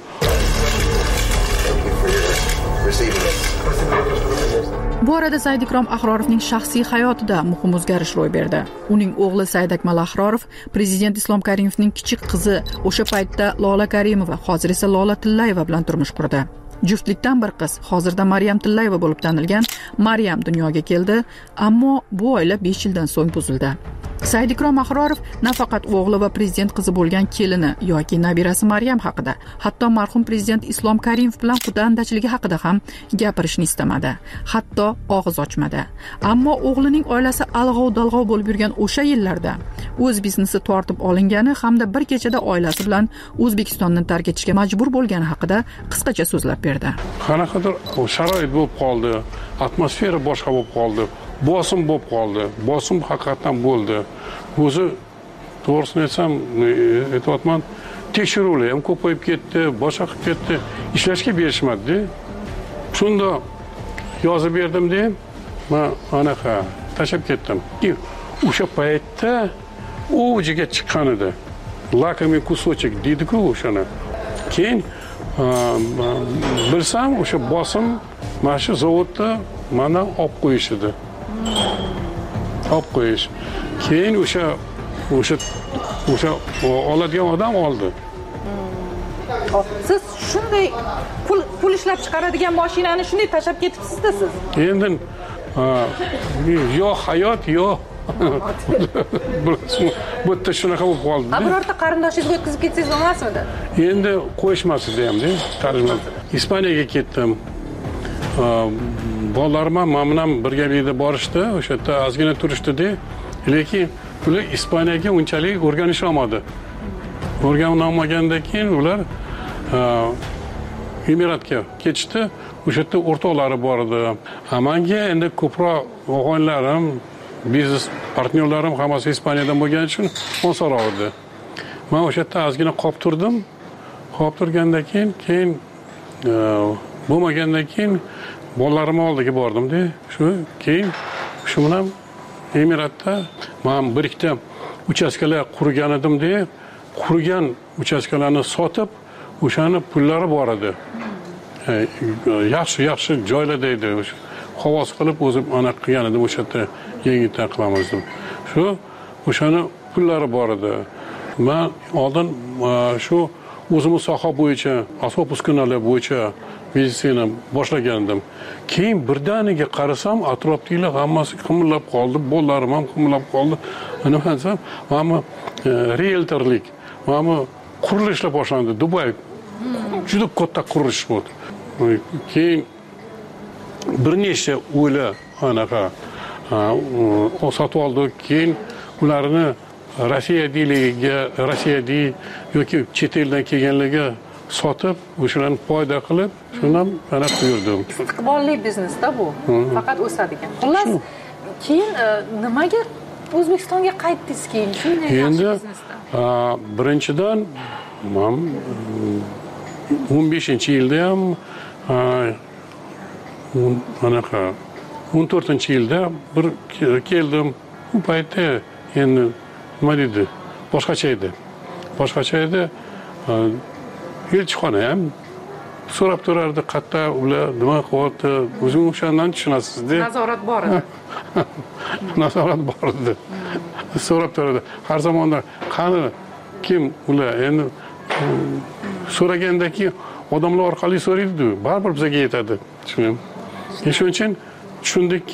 Bu arada Said Ikrom Ahrorovning shaxsiy hayotida muhim o'zgarish ro'y berdi. Uning o'g'li Said Akmal Ahrorov prezident Islom Karimovning kichik qizi o'sha paytda Lola Karimova, hozir esa Lola Tillayeva bilan turmush qurdi. Juftlikdan bir qiz, hozirda Maryam Tillayeva bo'lib tanilgan Maryam dunyoga keldi, ammo bu oila besh yildan so'ng buzildi. Said Ikrom Ahrorov nafaqat o'g'li va prezident qizi bo'lgan kelini yoki nabirasi Maryam haqida, hatto marhum prezident Islom Karimov bilan qudandachiligi haqida ham gapirishni istamadi. Hatto og'iz ochmadi. Ammo o'g'lining oilasi alg'ov-dalg'ov bo'lib yurgan o'sha yillarda o'z biznesi tortib olingani hamda bir kechada oilasi bilan O'zbekistonni tark etishga majbur bo'lgani haqida qisqacha so'zlab berdi. Qanaqadir sharoit bo'lib qoldi, atmosfera boshqa bo'lib qoldi. Bosim bo'lib qoldi. Bosim haqiqatan bo'ldi. O'zi to'g'risini aytsam, aytayapman, tekshiruvlar ham ko'payib ketdi, boshqa qilib ketdi. Ishlashga berishmadi. Shunda yozib berdim-da, men anaqa tashab ketdim. O'sha paytda o'jiga chiqqan edi. Lakomiy kusochek deydi-ku o'shani. Keyin bilsam, o'sha bosim mana shu zavodda mana olib qo'yishdi. Olib qo'yish. Keyin o'sha o'sha o'sha oladigan odam oldi. Siz shunday pul pul ishlab chiqaradigan mashinani shunday tashab ketibsiz-da siz. Endi yo hayot, yo bu yerda shunaqa bo'lib qoldi. Birorta qarindoshingizni o'tkazib ketsangiz bo'lmasmidi? Endi qo'yishmasdi ham-da. Tarjima. Ispaniyaga ketdim. Bolalarim ham men bilan birgalikda borishdi, o'sha yerda ozgina turishdi-da, lekin ular Ispaniyaga unchalik o'rganisha olmadi. O'rganolmagandan keyin ular Emiratga ketishdi. O'sha yerda o'rtoqlari bor edi. Menga endi ko'proq o'g'onlarim, biznes partnyorlarim hammasi Ispaniyadan bo'lgani uchun osonroq edi. Men o'sha yerda ozgina qolib turdim. Qolib turgandan keyin, keyin bo'lmagandan keyin bolalarim oldiga bordim-da. Shu keyin shu bilan Emiratda men bir ikkita uchastkalar qurgan edim-da. Qurgan uchastkalarni sotib, o'shani pullari bor edi. Yaxshi, yaxshi joylarda edi. Havos qilib o'zim ana qilgan edim, o'sha yerda yengilta qilamiz deb. Shu o'shani pullari bor edi. Men oldin shu o'zimiz soha bo'yicha, asbob uskunalar bo'yicha biznesini boshlagandim. Keyin birdaniga qarasam, atrofdagilar hammasi qimillab qoldi, bolalarim ham qimillab qoldi. Nima desam, mana realtorlik, mana qurilishlar boshlandi. Dubay juda katta qurilish bo'ldi. Keyin bir nechta uylar anaqa sotib oldik. Keyin ularni Rossiya diliga, Rossiyada yoki chet eldan kelganlarga sotib, o'shalarni foyda qilib, shundan mana buyurdim. Istiqbolli biznesda bu, faqat o'sadigan. Xullas, keyin nimaga O'zbekistonga qaytdingiz keyin shunday yaxshi biznesda? Endi birinchidan men o'n beshinchi yilda ham anaqa o'n to'rtinchi yilda bir keldim. Bu paytda endi nima deydi? Boshqacha edi. Boshqacha edi. Elchixona ham so'rab turardi, qayerda ular nima qilyapti, o'zing o'shandan tushunasiz-da. Nazorat bor edi. nazorat bor edi. So'rab turadi. Har zamonda qani kim ular endi so'ragandaki odamlar orqali so'raydi, baribir bizga yetadi. Shuning uchun tushundikki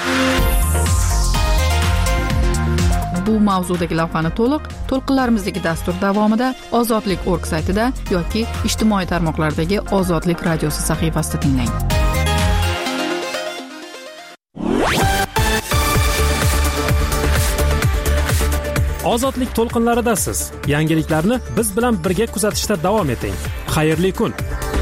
bu mavzudagi lavhani to'liq to'lqinlarimizdagi dastur davomida Ozodlik nokta org saytida yoki ijtimoiy tarmoqlardagi Ozodlik radiosi sahifasida tinglang. Ozodlik to'lqinlaridasiz. Yangiliklarni biz bilan birga kuzatishda davom eting. Xayrli kun.